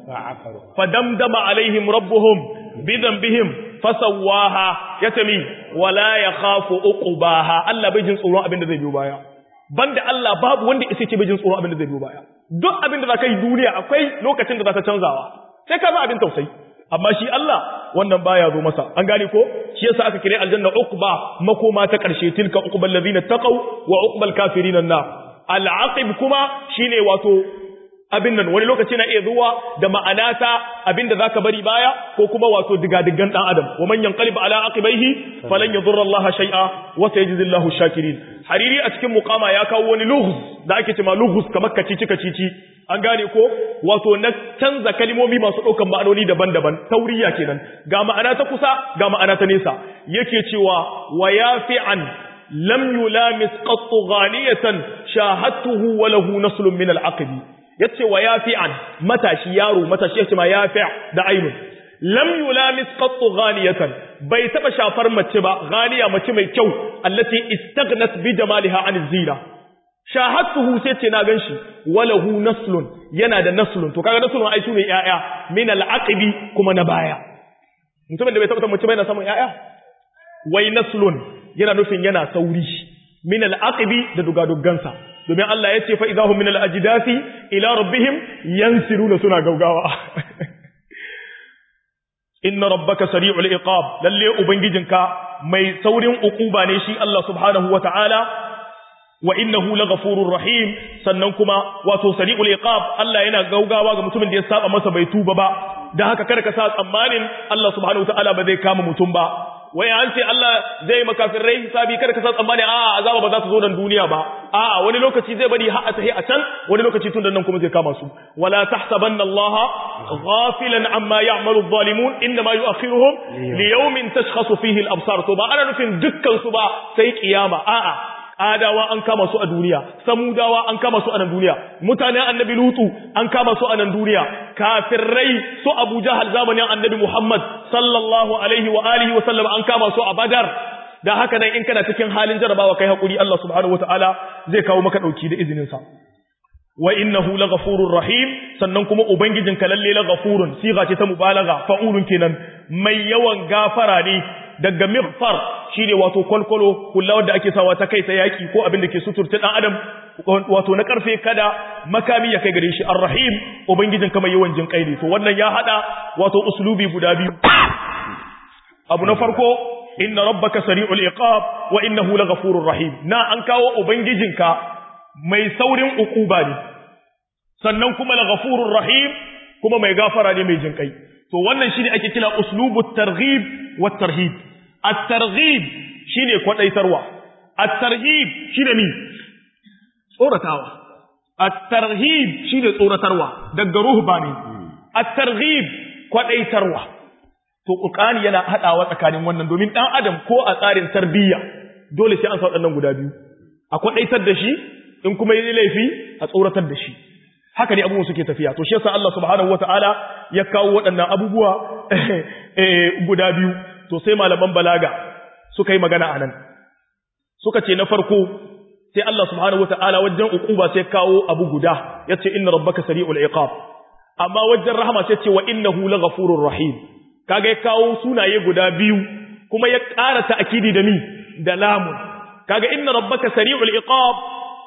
fadamdama alaihim rabbuhum bidhanbihim fasawaha yatami wala yakhafu uqbaha Allah bai jin tsoron abinda zai biyo baya banda Allah babu wanda yake ce bai jin tsoron abinda zai biyo baya duk abinda zaka yi duniya akwai lokacin da zaka canzawa sai ka ba abin tausayi amma shi Allah wannan baya zo masa an gane ko shi yasa aka kire aljanna uqba makoma ta karshe tilka uqbal ladina taqaw wa uqbal kafirin an-nar al-aqib kuma shine wato abin nan wani lokaci na iya zuwa da ma'anata abinda zaka bari baya ko kuma wato digadigan dan adam wa man yanqalib ala aqibaihi falan yadurra Allah shay'a wa sayajzillahu shakirin hariri a cikin muqama ya kawo wani lughuz da ake cewa lughuz kamar kacici kacici an gane ko wato na canza kalmomi masu daukan ma'anoni daban-daban tauriya kenan ga ma'ana ta kusa ga ma'ana ta nesa yake cewa wa yafi'an lam yulamis qattu ghaniyatan shahadtuhu wa lahu naslun min al-aqbi yace wa yafi'an matashi yaro matashi yace ma yafi' da ainun lam yulamis qattu ghaniyatan bai taba shafar mace ba ghaniya mace mai kyau allati istaghnat bi jamaliha an zina shahadtuhu sai ce na ganshi walahu naslun yana da naslun to kaga naslun ai sune yaya min al-aqibi kuma na baya mutumin da bai taɓa mace bai na samun ƴaƴa wai naslun yana nufin yana sauri min al-aqibi da dugaduggansa domin Allah ya ce fa idahum min al-ajdasi ila rabbihim yansiruna suna gaugawa inna rabbaka sari'ul iqab lalle ubangijinka mai saurin uquba ne shi Allah subhanahu wata'ala wa innahu laghafurur rahim sannan kuma wato sari'ul iqab Allah yana gaugawa ga mutumin da ya saba masa bai tuba ba dan haka kada ka sa tsammanin Allah subhanahu wata'ala ba zai kama mutum ba wai an ce Allah zai makafirai hisabi kada ka sa tsammani a azaba ba za ta zo nan duniya ba a wani lokaci zai bari har a tahi a can wani lokaci tun da nan kuma zai kama su wala tahsabanna Allah ghafilan amma ya'malu adh-dhalimun inma yu'akhiruhum li yawmin tashkhasu fihi al-absar to ba ana nufin dukkan su ba sai kiyama a'a adawa an kama su a duniya samudawa an kama su a nan duniya mutanen annabi lutu an kama su a nan duniya kafirai su abu jahal zamanin annabi muhammad sallallahu alaihi wa alihi wa sallam an kama su a badar da haka nan in kana cikin halin jarabawa kai hakuri Allah subhanahu wataala zai kawo maka dauki da izinin sa wa innahu laghafurur rahim sannan kuma ubangijinka lalle laghafurun siga ce ta mubalaga fa'ulun kenan mai yawan gafara ne daga mighfar shine wato kwalkwalo kula wanda ake sawa ta kai ta yaki ko abin da ke suturta dan adam wato na karfe kada makami ya kai gare shi arrahim ubangijin kamar yawan jin kai ne to wannan ya hada wato uslubi guda biyu abu na farko inna rabbaka sari'ul iqab wa innahu laghafurur rahim na an kawo ubangijinka mai saurin ukuba ne sannan kuma laghafurur rahim kuma mai gafara ne mai jin kai to wannan shine ake kira uslubut targhib wat tarhib at-targhib shine kwadaitarwa at-tarhib shine mi tsoratawa at-tarhib shine tsoratarwa daga ruhbani at-targhib kwadaitarwa to Qur'ani yana hadawa tsakanin wannan domin dan adam ko a tsarin tarbiyya dole sai an sa wadannan guda biyu a kwadaitar da shi in kuma yi laifi a tsoratar da shi haka ne abubuwan suke tafiya to shi yasa Allah subhanahu wataala ya kawo waɗannan abubuwa guda biyu to sai malaman balaga suka yi magana anan suka ce na farko sai Allah subhanahu wataala wajen uquba sai kawo abu guda yace inna rabbaka sari'ul iqab amma wajen rahama sai ce wa innahu laghafurur rahim kaga ya kawo sunaye guda biyu kuma ya ƙara ta'kidi da mi da lamun kaga inna rabbaka sari'ul iqab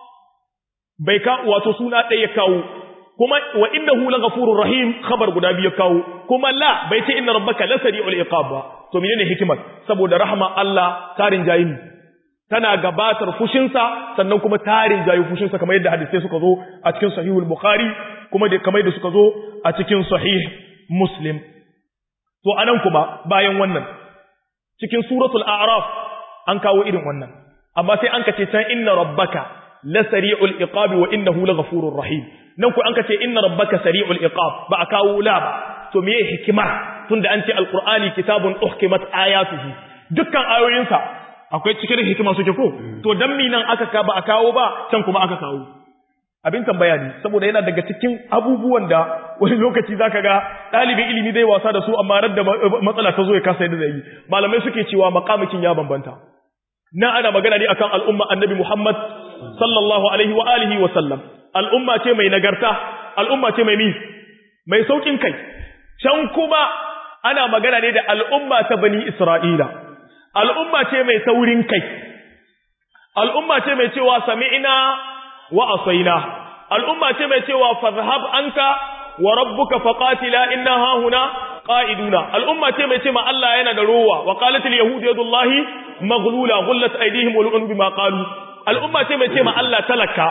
bai ka wato suna ɗaya ya kawo kuma wa innahu laghafurur rahim khabar guda biyu ya kawo kuma la bai ce inna rabbaka lasari'ul iqab ba to menene hikimar saboda rahama Allah tarin jayin tana gabatar fushinsa sannan kuma tarin jayi fushinsa kamar yadda hadisi suka zo a cikin sahihul bukhari kuma da kamar yadda suka zo a cikin sahih muslim to anan kuma bayan wannan cikin suratul a'raf an kawo irin wannan amma sai an kace can inna rabbaka lasari'ul iqab wa innahu laghafurur rahim nan ku an kace inna rabbaka sari'ul iqab ba a kawo la ba to meye hikima tunda an ce alqur'ani kitabun uhkimat ayatuhu dukkan ayoyinsa akwai cikin hikima suke ko to dan mi nan aka ka ba a kawo ba can kuma aka kawo abin tambaya ne saboda yana daga cikin abubuwan da wani lokaci zaka ga dalibin ilimi dai wasa da su amma radda matsala ta zo ya kasa yadda zai yi malamai suke cewa maqamakin ya bambanta na ana magana ne akan al'umma annabi Muhammad sallallahu alaihi wa alihi wa sallam al'umma ce mai nagarta al'umma ce mai mi mai saukin kai can kuma ana magana ne da al'umma ta bani Isra'ila al'umma ce mai saurin kai al'umma ce mai cewa sami'na wa asaina al'umma ce mai cewa fadhhab anka wa rabbuka faqatila inna hahuna qa'iduna al'umma ce mai cewa Allah yana da rowa wa qalatil yahud yadullahi maghlula ghullat aydihim wa lu'nu bima qalu al'umma ce mai cewa Allah talaka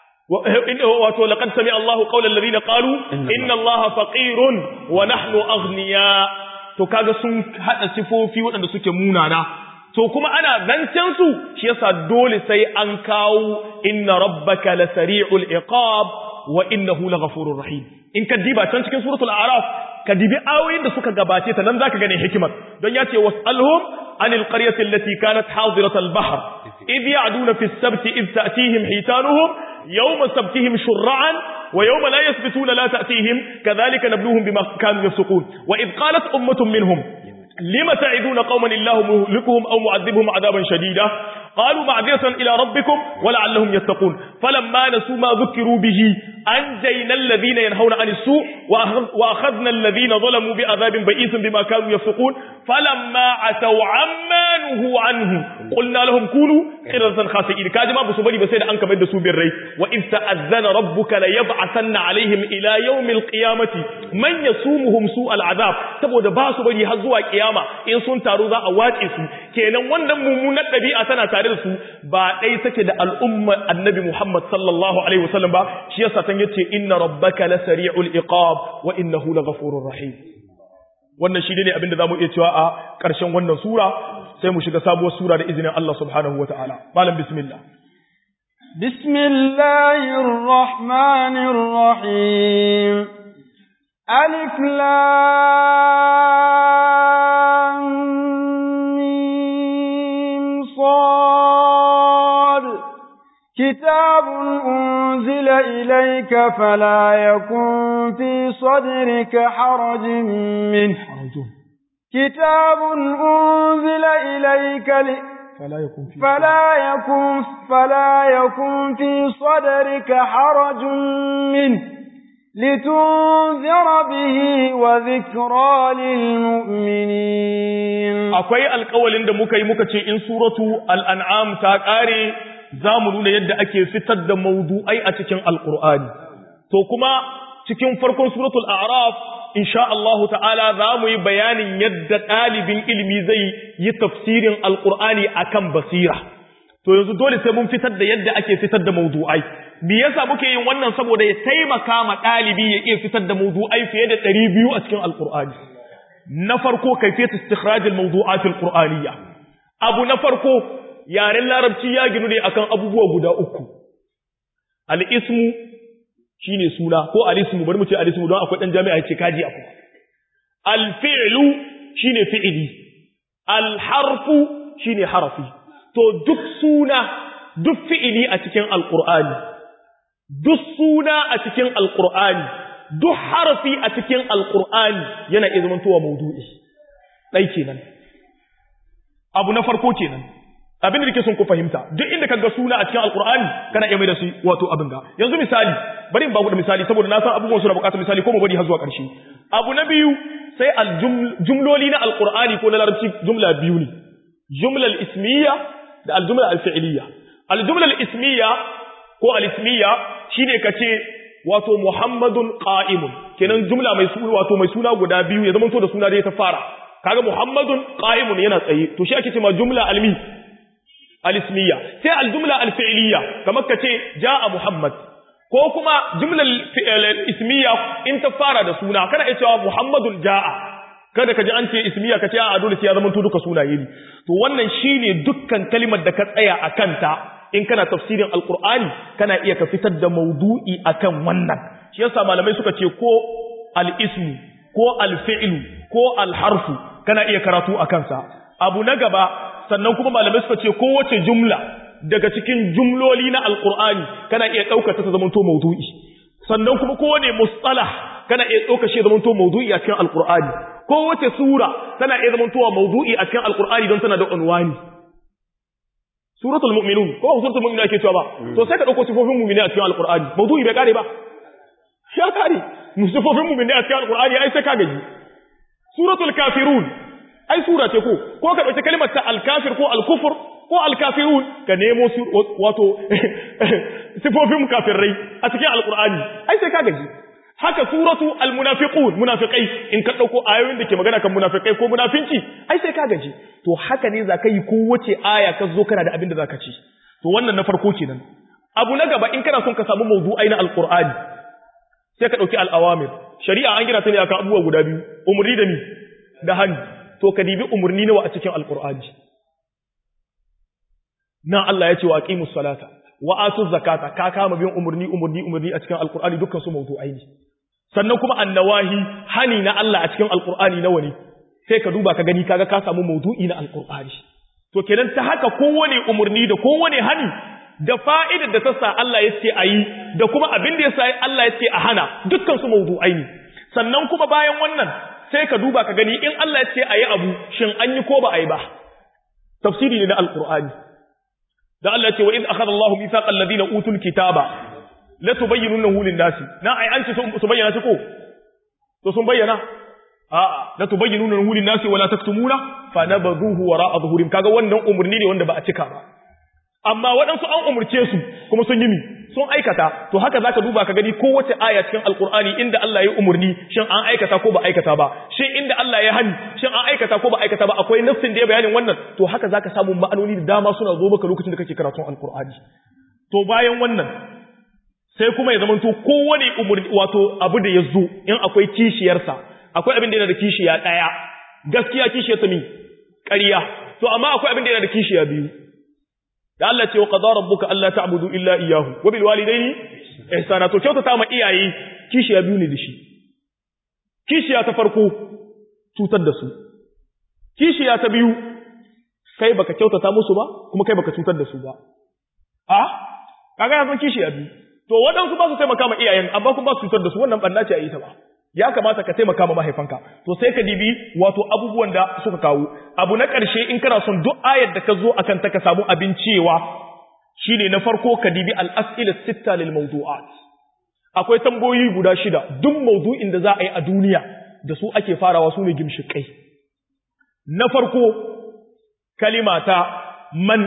wato laqad sami'a Allahu qawla alladhina qalu inna Allaha faqirun wa nahnu aghniya to kaga sun hada sifofi waɗanda suke munana to kuma ana zancen su shi yasa dole sai an kawo inna rabbaka lasari'ul iqab wa innahu laghafurur rahim in ka diba can cikin suratul a'raf ka dibi ayoyin da suka gabace ta nan zaka gane hikimar don yace was'alhum anil qaryati allati kanat hadiratal bahr idh ya'duna fis sabti idh ta'tihim hitanuhum yawma sabtihim shur'an ويوم لا يثبتون لا تأتيهم كذلك نبلوهم بما كانوا يفسقون وإذ قالت أمة منهم لم تعدون قوما الله مهلكهم أو معذبهم عذابا شديدا قالوا معذرة إلى ربكم ولعلهم يتقون فلما نسوا ما ذكروا به anjayna alladhina yanhauna 'anis su' wa akhadna alladhina zalamu bi'adhabin ba'isin bima kanu yafsukun falamma ataw 'amma nuhu anhu qulna lahum kunu qiradatan khasi'in kaji ma basu bari ba sai da an kamar da su birrai wa in ta'azzana rabbuka la yab'athanna 'alayhim ila yawmil qiyamati man yasumuhum su'al 'adab saboda ba su bari har zuwa kiyama in sun taru za a wace su kenan wannan mummunar dabi'a tana tare da su ba dai take da al'umma annabi Muhammad sallallahu alaihi wasallam ba shi yasa tan yace inna rabbaka lasari'ul iqab wa innahu laghafurur rahim wannan shi ne abinda zamu iya cewa a ƙarshen wannan sura sai mu shiga sabuwar sura da izinin Allah subhanahu wataala malam bismillah bismillahir rahmanir rahim alif lam mim sad kitabun unzila ilayka fala yakun fi sadrika harajun minhu كتاب أنزل إليك ل... فلا يكن في فلا يكن فلا يكن في صدرك حرج منه لتنذر به وذكرى للمؤمنين akwai alƙawalin da muka yi muka ce in suratu al-an'am ta kare zamu nuna yadda ake fitar da mawdu'ai a cikin alqur'ani to kuma cikin farkon suratul a'raf insha Allah ta'ala za mu yi bayanin yadda ɗalibin ilimi zai yi tafsirin alƙur'ani akan basira to yanzu dole sai mun fitar da yadda ake fitar da mawdu'ai me yasa muke yin wannan saboda ya taimaka ma ɗalibi ya iya fitar da mawdu'ai fiye da ɗari biyu a cikin alƙur'ani na farko kayfiyat istikhraj al-mawdu'at al-qur'aniyya abu na farko yaren larabci ya ginu ne akan abubuwa guda uku al-ismu shine suna ko alismu bari mu ce alismu don akwai dan jami'a yace kaji akwai al-fi'lu shine fi'ili al-harfu shine harafi to duk suna duk fi'ili a cikin alqur'ani duk suna a cikin alqur'ani duk harafi a cikin alqur'ani yana iya zamantowa maudu'i dai kenan abu na farko kenan abin da nake son ku fahimta duk inda kaga suna a cikin alqur'ani kana iya mai da su wato abin ga yanzu misali bari in ba ku da misali saboda na san abubuwan suna bukatar misali ko mu bari har zuwa ƙarshe abu na biyu sai aljumloli na alqur'ani ko na larabci jumla biyu ne jumla al-ismiyya da aljumla al-fi'liyya aljumla al-ismiyya ko al-ismiyya shine kace wato muhammadun qa'imun kenan jumla mai suna wato mai suna guda biyu ya zama to da suna da ta fara kaga muhammadun qa'imun yana tsaye to shi ake cewa jumla almi al-ismiyya sai al-jumla al-fi'liyya kamar kace jaa muhammad ko kuma jumla al-ismiyya in ta fara da suna kana iya cewa muhammadun jaa kada kaji an ce ismiyya kace a dole sai ya zama to duka sunaye ne to wannan shine dukkan kalimar da ka tsaya akan ta in kana tafsirin alqur'ani kana iya ka fitar da maudu'i akan wannan shi yasa malamai suka ce ko al-ismu ko al-fi'lu ko al-harfu kana iya karatu akan sa abu na gaba sannan kuma malamai suka ce kowace jumla daga cikin jumloli na alqur'ani kana iya daukar ta zaman to maudu'i sannan kuma kowane mustalah kana iya daukar shi zaman to maudu'i a cikin alqur'ani kowace sura tana iya zaman to maudu'i a cikin alqur'ani don tana da unwani suratul mu'minun ko suratul mu'minun ake cewa ba to sai ka dauko sifofin mu'mini a cikin alqur'ani maudu'i bai kare ba ya kare sifofin mu'mini a cikin alqur'ani ai sai ka gaji suratul kafirun ai sura ce ko ko ka dauki kalmar ta al-kafir ko al-kufr ko al-kafirun ka nemo su wato sifofin kafirai a cikin alqur'ani ai sai ka gaji haka suratu al-munafiqun munafiqai in ka dauko ayoyin da ke magana kan munafiqai ko munafinci ai sai ka gaji to haka ne zaka yi kowace aya ka zo kana da abin da zaka ci to wannan na farko kenan abu na gaba in kana son ka samu mawdu'ai na alqur'ani sai ka dauki al-awamir shari'a an gina ta ne akan abubuwa guda biyu umri da ni da hani to ka dibi umurni nawa a cikin alqur'ani na Allah ya ce wa aqimus salata wa atuz zakata ka kama bin umurni umurni umurni a cikin alqur'ani dukkan su mawdu'ai ne sannan kuma annawahi hani na Allah a cikin alqur'ani nawa ne sai ka duba ka gani kaga ka samu mawdu'i na alqur'ani to kenan ta haka kowane umurni da kowane hani da fa'idar da ta sa Allah ya ce ayi da kuma abin da ya sa Allah ya ce a hana dukkan su mawdu'ai ne sannan kuma bayan wannan sai ka duba ka gani in Allah ya ce ayi abu shin an yi ko ba ayi ba tafsiri ne na alqur'ani da Allah ya ce wa iz akhadha Allahu mithaqal ladina utul kitaba la tubayyinunahu lin-nasi na ai an ce su bayyana shi ko to sun bayyana a'a la tubayyinunahu lin-nasi wala taktumuna fa nabadhuhu wara'a dhuhurim kaga wannan umurni ne wanda ba a cika ba amma waɗansu an umurce su kuma sun yi mi sun aikata to haka zaka duba ka gani kowace aya cikin alqur'ani inda Allah ya umurni shin an aikata ko ba aikata ba shin inda Allah ya hani shin an aikata ko ba aikata ba akwai nassin da ya bayanin wannan to haka zaka samu ma'anoni da dama suna zo maka lokacin da kake karatun alqur'ani to bayan wannan sai kuma ya zamanto kowane umurni wato abu da ya zo in akwai kishiyarsa akwai abin da yana da kishiya daya gaskiya kishiyar ta mi ƙarya to amma akwai abin da yana da kishiya biyu da Allah ce wa qadara rabbuka alla ta'budu illa iyyahu wa bil walidayni ihsana to kyautata ma iyaye kishiya biyu ne dashi kishiya ta farko cutar da su kishiya ta biyu kai baka kyautata musu ba kuma kai baka cutar da su ba a kaga yanzu kishiya biyu to wadansu ba su taimaka ma iyayen amma kuma ba su cutar da su wannan banna ce a yi ta ba ya kamata ka taimaka ma mahaifanka to sai ka dibi wato abubuwan da suka kawo abu na ƙarshe in kana son duk ayar da ka zo akan ta ka samu abin cewa shine na farko ka dibi al-as'ila sitta lil mawdu'at akwai tambayoyi guda shida duk mawdu'in da za a yi a duniya da su ake farawa su ne gimshikai na farko kalimata man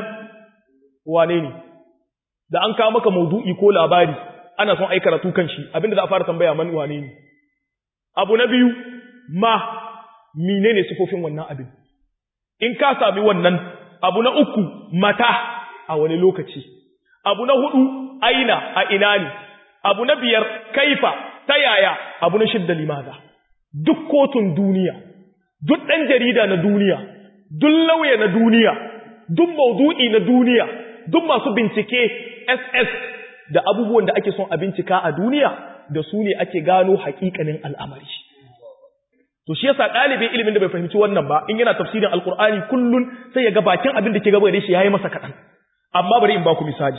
wane ne da an kawo maka mawdu'i ko labari ana son ai karatu kan shi abinda za a fara tambaya man wane ne abu na biyu ma menene sifofin wannan abin in ka sami wannan abu na uku mata a wani lokaci abu na hudu aina a ina ne abu na biyar kaifa ta yaya abu na shidda limaza duk kotun duniya duk ɗan jarida na duniya duk lauya na duniya duk maudu'i na duniya duk masu bincike S S da abubuwan da ake son a bincika a duniya da su ne ake gano haƙiƙanin al'amari. To shi yasa ɗalibin ilimin da bai fahimci wannan ba in yana tafsirin alƙur'ani kullun sai ya ga bakin abin da ke gaba da shi yayi masa kaɗan. Amma bari in ba ku misali.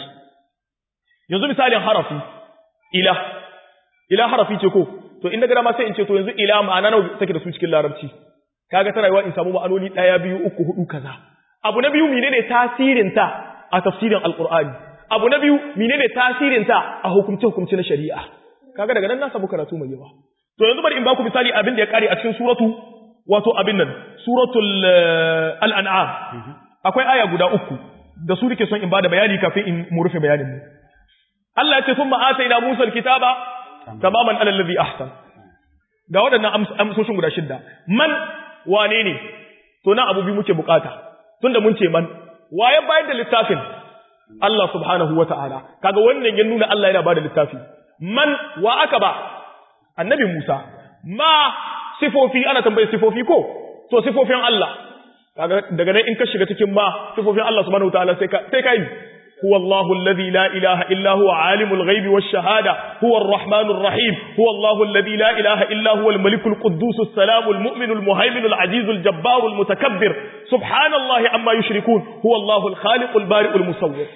Yanzu misalin harafi ila ila harafi ce ko to in daga dama sai in ce to yanzu ila ma'ana nawa take da su cikin larabci. Kaga tana yiwa in samu ma'anoni ɗaya biyu uku hudu kaza. Abu na biyu menene tasirin ta a tafsirin alƙur'ani? Abu na biyu menene tasirin ta a hukumce-hukumce na shari'a? Kaga daga nan na samu karatu mai yawa to yanzu bari in baku misali abin da ya kare a cikin suratu wato abin nan suratul al-an'am akwai aya guda uku da su nake son in bada bayani kafin in mu rufe bayanin mu Allah ya ce thumma atayna Musa al-kitaba tamaman ala alladhi ahsan ga wadannan amsoshin guda shidda man wane ne to na abu bi muke bukata tunda mun ce man waye bayar da littafin Allah subhanahu wataala kaga wannan ya nuna Allah yana bada littafi man wa aka ba annabi Musa ma sifofi ana tambaye sifofi ko to sifofin Allah kaga daga nan in ka shiga cikin ma sifofin Allah subhanahu wataala sai ka sai kai huwa Allahu alladhi la ilaha illa huwa alimul ghaibi wash shahada huwa arrahmanur rahim huwa Allahu alladhi la ilaha illa huwa al malikul quddus as salamul mu'minul muhaiminul azizul jabbarul mutakabbir subhanallahi amma yushrikun huwa Allahu al khaliqul bari'ul musawwir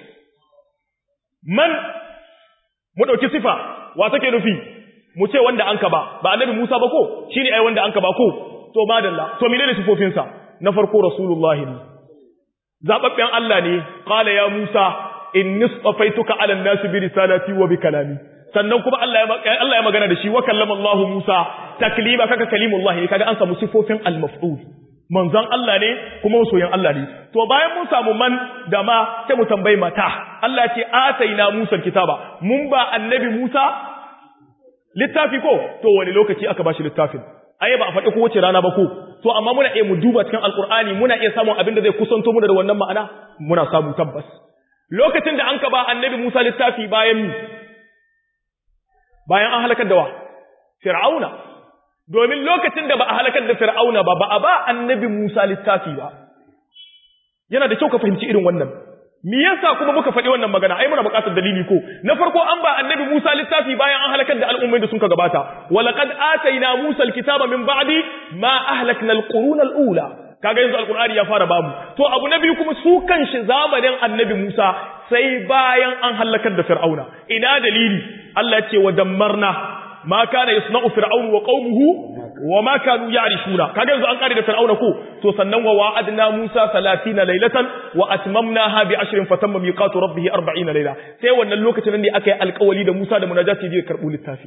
man mu dauki sifa wa take nufi mu ce wanda anka ba ba annabi Musa ba ko shine ai wanda anka ba ko to madalla to menene sifofin sa na farko rasulullahi ne zababben Allah ne qala ya Musa inni safaituka ala an-nas bi risalati wa bi kalami sannan kuma Allah ya Allah ya magana da shi wa kallama Allah Musa taklima kaka kalimullahi kaga an samu sifofin al-maf'ul manzon Allah ne kuma soyayyen Allah ne to bayan mun samu man da ma sai mu tambayi mata Allah ce ataina Musa kitaba mun ba annabi Musa littafi ko to wani lokaci aka bashi littafin ayi ba a faɗi ko wace rana ba ko to amma muna iya mu duba cikin alqur'ani muna iya samun abin da zai kusanto mu da wannan ma'ana muna samu tabbas lokacin da an ka ba annabi Musa littafi bayan bayan an halakar da wa fir'auna domin lokacin da ba a halakar da fir'auna ba ba a ba annabi Musa littafi ba yana da kyau ka fahimci irin wannan me yasa kuma muka faɗi wannan magana ai muna buƙatar dalili ko na farko an ba annabi Musa littafi bayan an halakar da al'ummai da suka gabata walaqad atayna Musa alkitaba min ba'di ma ahlakna alqurun alula kaga yanzu alqur'ani ya fara babu to abu na biyu kuma su kanshi zamanin annabi Musa sai bayan an halakar da fir'auna ina dalili Allah ya ce wa dammarna ma kana yasna'u fir'aun wa qaumuhu wama kanu ya'rifuna kaga yanzu an kare da fir'auna ko to sannan wa wa'adna Musa thalathina laylatan wa atmamnaha bi ashrin fatamma miqatu rabbih arba'ina layla sai wannan lokacin ne aka yi alƙawari da Musa da munajati zai karbu littafi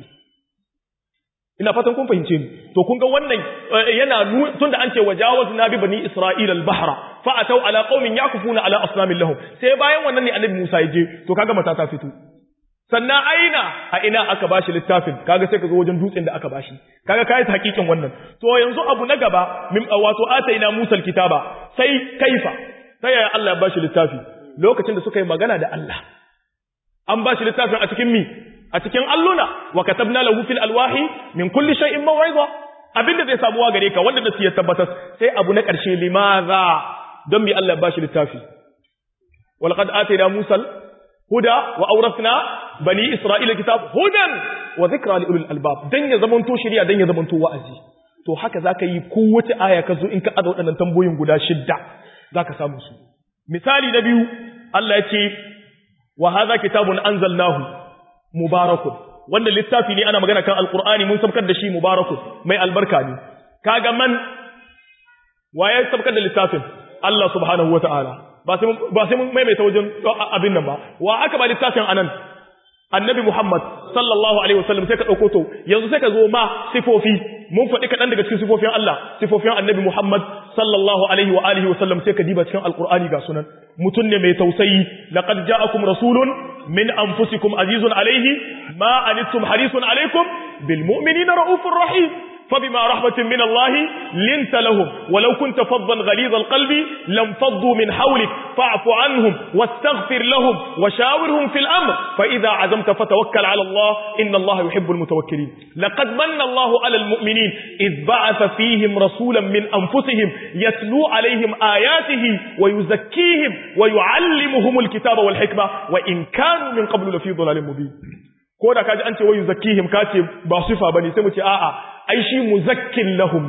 ina fatan kun fahimce ni to kun ga wannan yana tunda an ce wajawazna bi bani isra'ila al-bahra fa atau ala qaumin yakufuna ala asnamin lahum sai bayan wannan ne annabi Musa ya je to kaga mata ta fito sannan aina a ina aka bashi littafin kaga sai ka zo wajen dutsen da aka bashi kaga kai ta hakikin wannan to yanzu abu na gaba min wato ataina Musa al-kitaba sai kaifa sai Allah ya bashi littafi lokacin da suka yi magana da Allah an bashi littafin a cikin mi a cikin alluna wa katabna lahu fil alwahi min kulli shay'in maw'iza abinda zai samuwa gare ka wanda da ya tabbatar sai abu na karshe limaza don mi Allah ya bashi littafi walqad atayna Musa huda wa awrasna bani isra'ila kitab hudan wa dhikra li ulil albab dan ya zamanto shari'a dan ya zamanto wa'azi to haka zaka yi kowace aya ka zo in ka aza wadannan tambayoyin guda shidda zaka samu su misali na biyu Allah ya ce wa hadha kitabun anzalnahu mubarakun wannan littafi ne ana magana kan alqur'ani mun sabkar da shi mubarakun mai albarka ne kaga man waye sabkar da littafin Allah subhanahu wataala ba sai ba sai mun maimaita wajen abin nan ba wa aka ba littafin anan annabi Muhammad sallallahu alaihi wasallam sai ka dauko to yanzu sai ka zo ma sifofi mun faɗi kaɗan daga cikin sifofin Allah sifofin annabi Muhammad sallallahu alaihi wa alihi wasallam sai ka diba cikin alqur'ani ga sunan mutun ne mai tausayi laqad ja'akum rasulun min anfusikum azizun alaihi ma anittum harisun alaikum bil mu'minina raufur rahim فبما رحمة من الله لنت لهم ولو كنت فظا غليظ القلب لانفضوا من حولك فاعف عنهم واستغفر لهم وشاورهم في الأمر فإذا عزمت فتوكل على الله إن الله يحب المتوكلين لقد من الله على المؤمنين إذ بعث فيهم رسولا من أنفسهم يتلو عليهم آياته ويزكيهم ويعلمهم الكتاب والحكمة وإن كانوا من قبل لفي ضلال مبين كودا كاجي أنت ويزكيهم كاتي باصفة بني سمتي آآ ai shi muzakkin lahum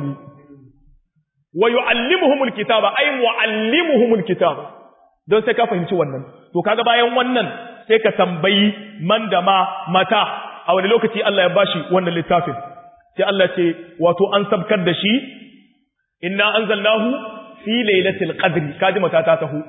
wa yuallimuhumul kitaba ai muallimuhumul kitaba don sai ka fahimci wannan to kaga bayan wannan sai ka tambayi man da ma mata a wani lokaci Allah ya bashi wannan littafin sai Allah ce wato an sabkar da shi inna anzalnahu fi lailatul qadri kaji mata ta tahu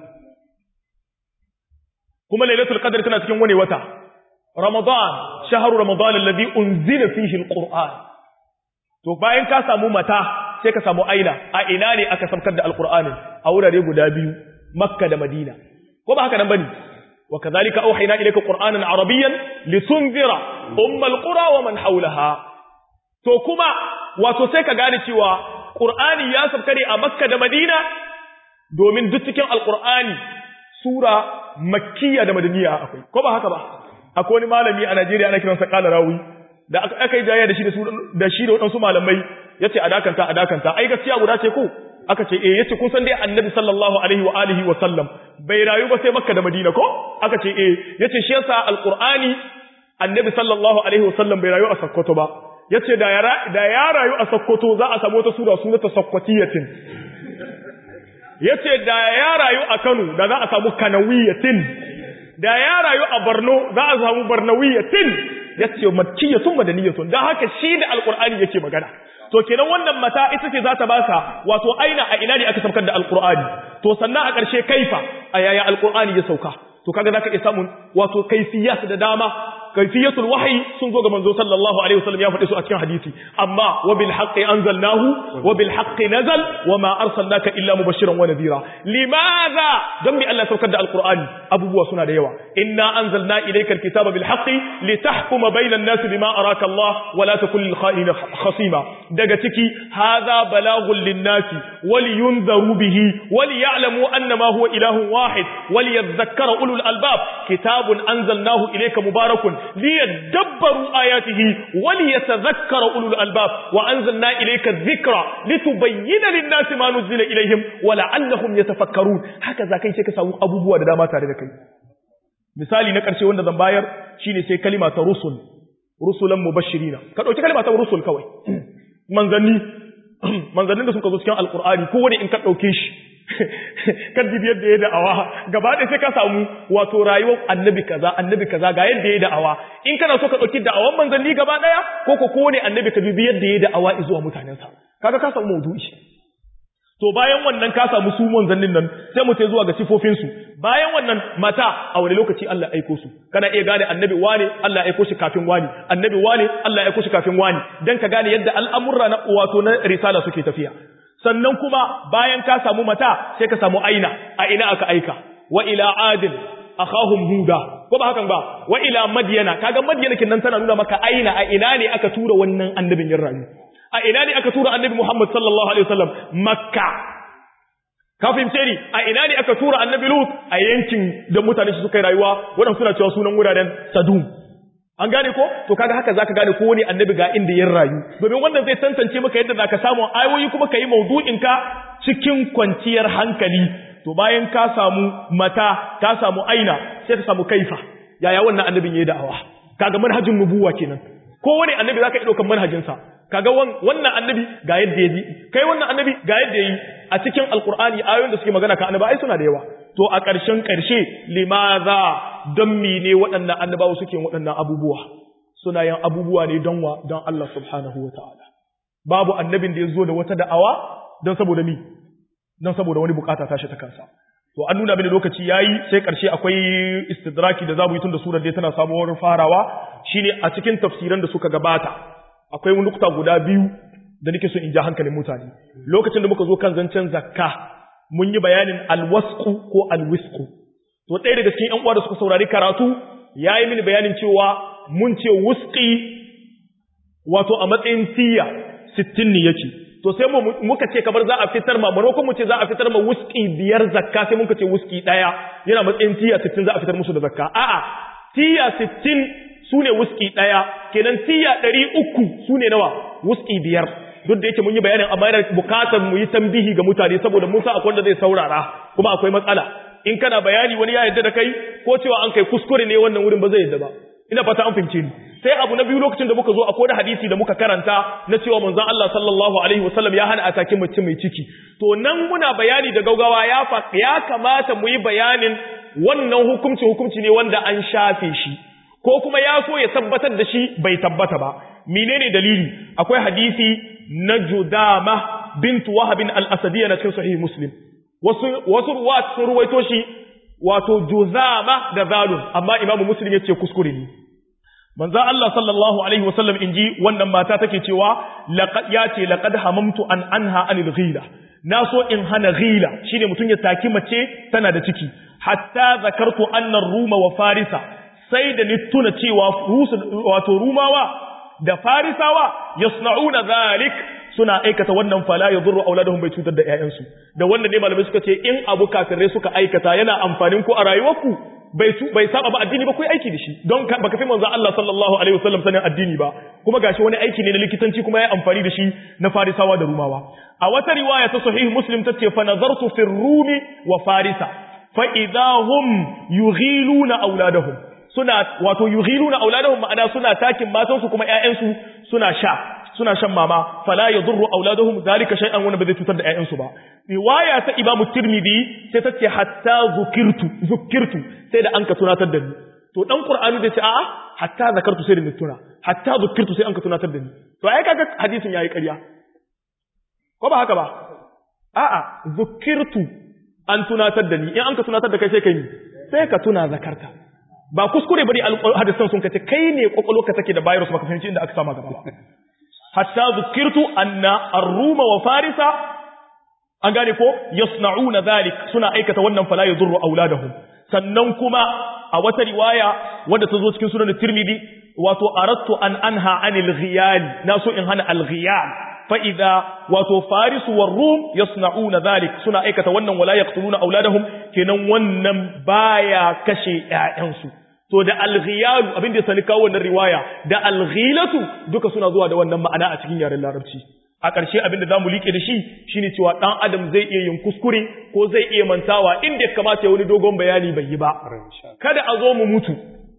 kuma lailatul qadri tana cikin wani wata ramadan shahru ramadan alladhi unzila fihi alquran to bayan ka samu mata sai ka samu aina a ina ne aka samkar da alqur'ani a wurare guda biyu makka da madina ko ba haka nan bane wa kadhalika auhayna ilayka qur'anan arabiyyan litunzira ummal qura wa man hawlaha to kuma wato sai ka gane cewa qur'ani ya samkare a makka da madina domin duk cikin alqur'ani sura makkiya da madaniya akwai ko ba haka ba akwai wani malami a Najeriya ana kiransa qala rawi da aka yi jayya da shi da shi da waɗansu malamai yace a dakanta a dakanta ai gaskiya guda ce ko aka ce eh yace kun san dai annabi sallallahu alaihi wa alihi wa sallam bai rayu ba sai makka da madina ko aka ce eh yace shi yasa alqur'ani annabi sallallahu alaihi wa sallam bai rayu a sakkwato ba yace da ya da ya rayu a sakkwato za a samu wata sura sunata sakkwatiyatin yace da ya rayu a Kano da za a samu kanawiyatin da ya rayu a Borno za a samu barnawiyatin yace makkiyatun madaniyatun dan haka shi da alqur'ani yake magana to kenan wannan mata ita ce za ta baka wato aina a ina ne aka saukar da alqur'ani to sannan a ƙarshe kaifa a yaya alqur'ani ya sauka to kaga zaka iya samun wato kaifiyat da dama kaifiyatul wahyi sun zo ga manzo sallallahu alaihi wasallam ya faɗi su a cikin hadisi amma wa bil haqqi anzalnahu wa bil haqqi nazal wa ma arsalnaka illa mubashiran wa nadhira limadha dan bi Allah saukar da alqur'ani abubuwa suna da yawa inna anzalna ilayka alkitaba bil haqqi litahkuma bayna an-nas bima araka Allah wa la takun lil kha'ina khasima daga ciki hadha balaghun lin-nasi wa liyunzaru bihi wa liya'lamu annama huwa ilahun wahid wa liyadhakkara ulul albab kitabun anzalnahu ilayka mubarakun liyadabbaru ayatihi wa liyatadhakkara ulul albab wa anzalna ilayka adh-dhikra litubayyana lin-nasi ma nuzila ilayhim wa la'allahum yatafakkarun haka zakai sai ka samu abubuwa da dama tare da kai misali na karshe wanda zan bayar shine sai kalima ta rusul rusulan mubashirina ka dauki kalima ta rusul kawai manzanni manzannin da suka zo cikin alqur'ani ko wani in ka dauke shi kan dibiyar da ya da'awa gaba ɗaya sai ka samu wato rayuwar annabi kaza annabi kaza ga yadda ya da'awa in kana so ka ɗauki da'awan manzanni gaba ɗaya ko ko kowane annabi ka dubi yadda ya da'awa zuwa mutanensa kaga ka samu maudu'i. To bayan wannan ka samu su manzannin nan sai mu tai zuwa ga sifofinsu. Bayan wannan mata a wani lokaci Allah aiko su. Kana iya gane annabi wane Allah aiko shi kafin wani, annabi wane Allah aiko shi kafin wani, dan ka gane yadda al'amurra na wato na risala suke tafiya. Sannan kuma bayan ka samu mata sai ka samu aina, a ina aka aika. Wa ila adin akhahum huda. Ko ba hakan ba? Wa ila madyana. Kaga madyana kin nan tana nuna maka aina a ina ne aka tura wannan annabin yin rayu. A ina ne aka tura annabi Muhammad sallallahu alaihi wasallam? Makka. Ka fahimce ni? A ina ne aka tura annabi Lut? A yankin da mutane su suka yi rayuwa, wadan suna cewa sunan wuraren Sadum. An gane ko? To kaga haka zaka gane ko wani annabi ga inda yin rayu. Domin wannan zai tantance maka yadda zaka samu ayoyi kuma kai maudu'in ka cikin kwanciyar hankali. To bayan ka samu mata, ka samu aina, sai ka samu kaifa. Yaya wannan annabin yayi da'awa? Kaga manhajin nubuwa kenan. Ko wani annabi zaka iya daukan manhajin sa. Kaga wannan annabi ga yadda yayi, kai wannan annabi ga yadda yayi. A cikin alqur'ani ayoyin da suke magana kan annabi ai suna da yawa. To a ƙarshen ƙarshe limaza don mene waɗannan annabawa suke waɗannan abubuwa? Suna yin abubuwa ne don wa don Allah subhanahu wataala. Babu annabin da ya zo da wata da'awa don saboda mi, don saboda wani bukata tashi ta kansa. To an nuna mini lokaci yayi, sai ƙarshe akwai istidraki da zamu yi tun da surar dai tana sabuwar farawa, shine a cikin tafsiran da suka gabata akwai wani nukta guda biyu da nake so in ja hankalin mutane. Lokacin da muka zo kan zancen zakka mun yi bayanin alwasqu ko alwisqu. To ɗaya daga cikin ƴan uwa da suka saurari karatu yayi mini bayanin cewa mun ce wusqi wato a matsayin tiya sittin ne yake. To sai mu muka ce kamar za a fitar ma maimakon mu ce za a fitar ma wusqi biyar zakka sai muka ce wusqi ɗaya yana matsayin tiya sittin za a fitar musu da zakka. A'a, tiya sittin sune wuski ɗaya, kenan tiya ɗari uku sune nawa wuski biyar. Duk da yake mun yi bayanin amma yana bukatar mu yi tambihi ga mutane saboda mun san akwai wanda zai saurara kuma akwai matsala. In kana bayani wani ya yarda da kai ko cewa an kai kuskure ne wannan wurin ba zai yarda ba. Ina fata an fahimce ni. Sai abu na biyu lokacin da muka zo akwai da hadisi da muka karanta na cewa manzon Allah sallallahu alaihi wasallam ya hana atake mace mai ciki. To nan muna bayani da gaugawa ya fa ya kamata mu yi bayanin wannan hukunci hukunci ne wanda an shafe shi. Ko kuma ya so ya tabbatar da shi bai tabbata ba. Menene dalili? Akwai hadisi na Judama bint Wahab al-Asadiyya na cikin sahih Muslim. Wasu wasu ruwat sun ruwaito shi wato Juzama da zalun, amma Imam Muslim yace kuskure ne. Manzo Allah sallallahu alaihi wasallam inji wannan mata take cewa laqad yace laqad hamamtu an anha anil ghila. Na so in hana ghila, shine mutun ya taki mace tana da ciki. Hatta zakartu anna ruma wa farisa, sai da ni tuna cewa wato rumawa da farisawa yasna'una zalik suna aikata wannan fala yadurru auladuhum bai cutar da ƴaƴansu. Da wannan ne malamai suka ce in abu kafirai suka aikata yana amfanin ku a rayuwarku bai bai saba ba addini ba ku aiki da shi, don baka fi manzo Allah sallallahu alaihi wasallam sanin addini ba, kuma gashi wani aiki ne na likitanci kuma yayi amfani da shi na farisawa da rumawa. A wata riwaya ta sahih Muslim tace fa nazartu fi rumi wa farisa fa idahum yughiluna auladahum, suna wato yughiluna auladahum ma'ana suna takin matansu kuma ƴaƴansu suna sha suna shan mama, fala yadurru auladuhum zalika shay'an, wanda ba zai cutar da ƴaƴansu ba. Riwaya ta Imam Tirmidhi sai ta ce hatta zukirtu zukirtu sai da an ka tunatar da ni. To dan Qur'ani da ce a'a hatta zakartu sai da ni tuna, hatta zukirtu sai an ka tunatar da ni. To ai kaga hadisin yayi ƙarya. Ko ba haka ba? A'a zukirtu an tunatar da ni, in an ka tunatar da kai sai kai sai ka tuna zakarta. Ba kuskure bane hadisan sun kace kai ne kokolwarka take da virus baka fahimci inda aka sama gaba ba. Hatta zukirtu anna ar-ruma wa farisa, an gane ko yasna'una dhalik, suna aikata wannan fala yadurru auladahum. Sannan kuma a wata riwaya wanda ta zo cikin sunan Tirmidhi wato aradtu an anha anil ghiyal, na so in hana al-ghiyal fa idza wato farisu war rum yasna'una dhalik, suna aikata wannan wala yaqtuluna auladahum, kenan wannan baya kashe ƴaƴansu. To da al-ghiyalu abin da sani kawo wannan riwaya da al-ghilatu duka suna zuwa da wannan ma'ana a cikin yaren Larabci. A ƙarshe abin da zamu like da shi shine cewa dan adam zai iya yin kuskure ko zai iya mantawa inda ya kamata ya wani dogon bayani bai yi ba. Kada a zo mu mutu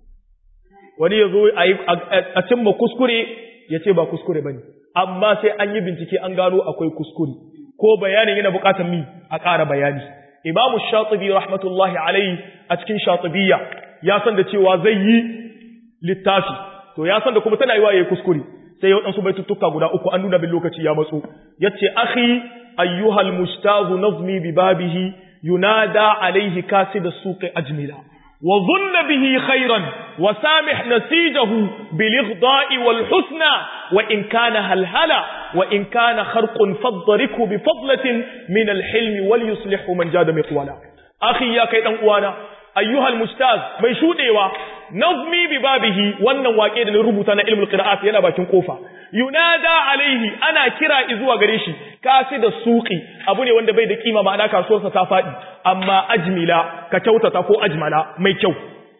wani ya zo a cimma kuskure ya ce ba kuskure bane, amma sai an yi bincike an gano akwai kuskure. ko bayanin yana buƙatar mi a ƙara bayani. Imamu Shatibi rahmatullahi alaihi a cikin Shatibiyya ya san da cewa zai yi littafi, to ya san da kuma tana yi wa yayi kuskure, sai ya wadansu baituttuka guda uku an nuna bin lokaci ya matso. Yace akhi ayyuhal mustazu nazmi bi babihi yunada alaihi kasid as-suq ajmila wa dhunna bihi khairan wa samih nasijahu bil ighda'i wal husna wa in kana halhala wa in kana kharqun fadriku bi fadlatin min al hilm wal yuslihu man jada miqwala. akhi ya kai dan uwana ayyuhal mustaz mai shudewa nazmi bi babihi, wannan wake da na rubuta na ilmul qira'at yana bakin kofa, yunada alaihi ana kira zuwa gare shi, kasi da suqi abu ne wanda bai da kima, ma'ana kasuwarsa ta fadi, amma ajmila ka kyautata ko ajmala mai kyau.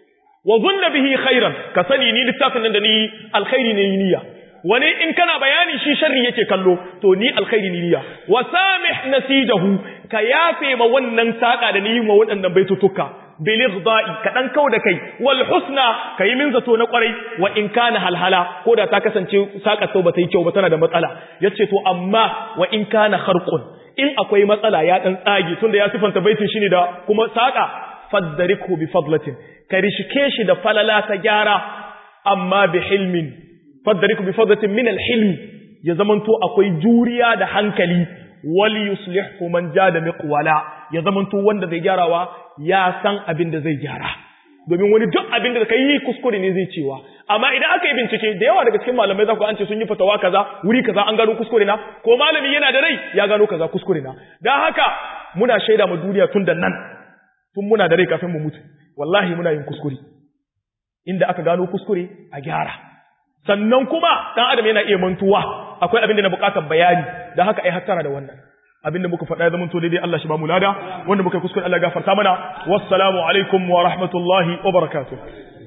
Wa zunna bihi khairan, ka sani ni littafin nan da ni alkhairi ne niyya, wani in kana bayani shi sharri yake kallo, to ni alkhairi ne niyya. Wa samih nasidahu, ka yafe ma wannan saka da ni ma waɗannan baitutuka bil ighda'i, ka dan kauda kai, wal husna kai min zato na kwarai, wa in kana halhala ko da ta kasance saka to ba ta yi kyau ba, tana da matsala. Yace to amma wa in kana kharqun, in akwai matsala ya dan tsage, tunda ya sifanta baitin shine da kuma saka, faddariku bi fadlatin, ka rishike shi da falala ta gyara, amma bi hilmin, faddariku bi fadlatin min al hilm, ya zamanto akwai juriya da hankali, wal yuslihu man jada miqwala, ya zamanto wanda zai gyarawa ya san abin da zai gyara, domin wani duk abin da kai yi kuskure ne zai cewa. Amma idan aka yi bincike da yawa daga cikin malamai za ku an ce sun yi fatawa kaza wuri kaza an gano kuskure na, ko malami yana da rai ya gano kaza kuskure na. Dan haka muna shaida ma duniya tun da nan, tun muna da rai kafin mu mutu, wallahi muna yin kuskure, inda aka gano kuskure a gyara. Sannan kuma dan adam yana iya mantuwa, akwai abin da na bukatar bayani, dan haka ai hattara da wannan. Abinda muka faɗa ya zamanto daidai Allah shi ba mu lada, wanda muka kuskure Allah gafarta mana. Wassalamu alaikum wa rahmatullahi wa barakatuh.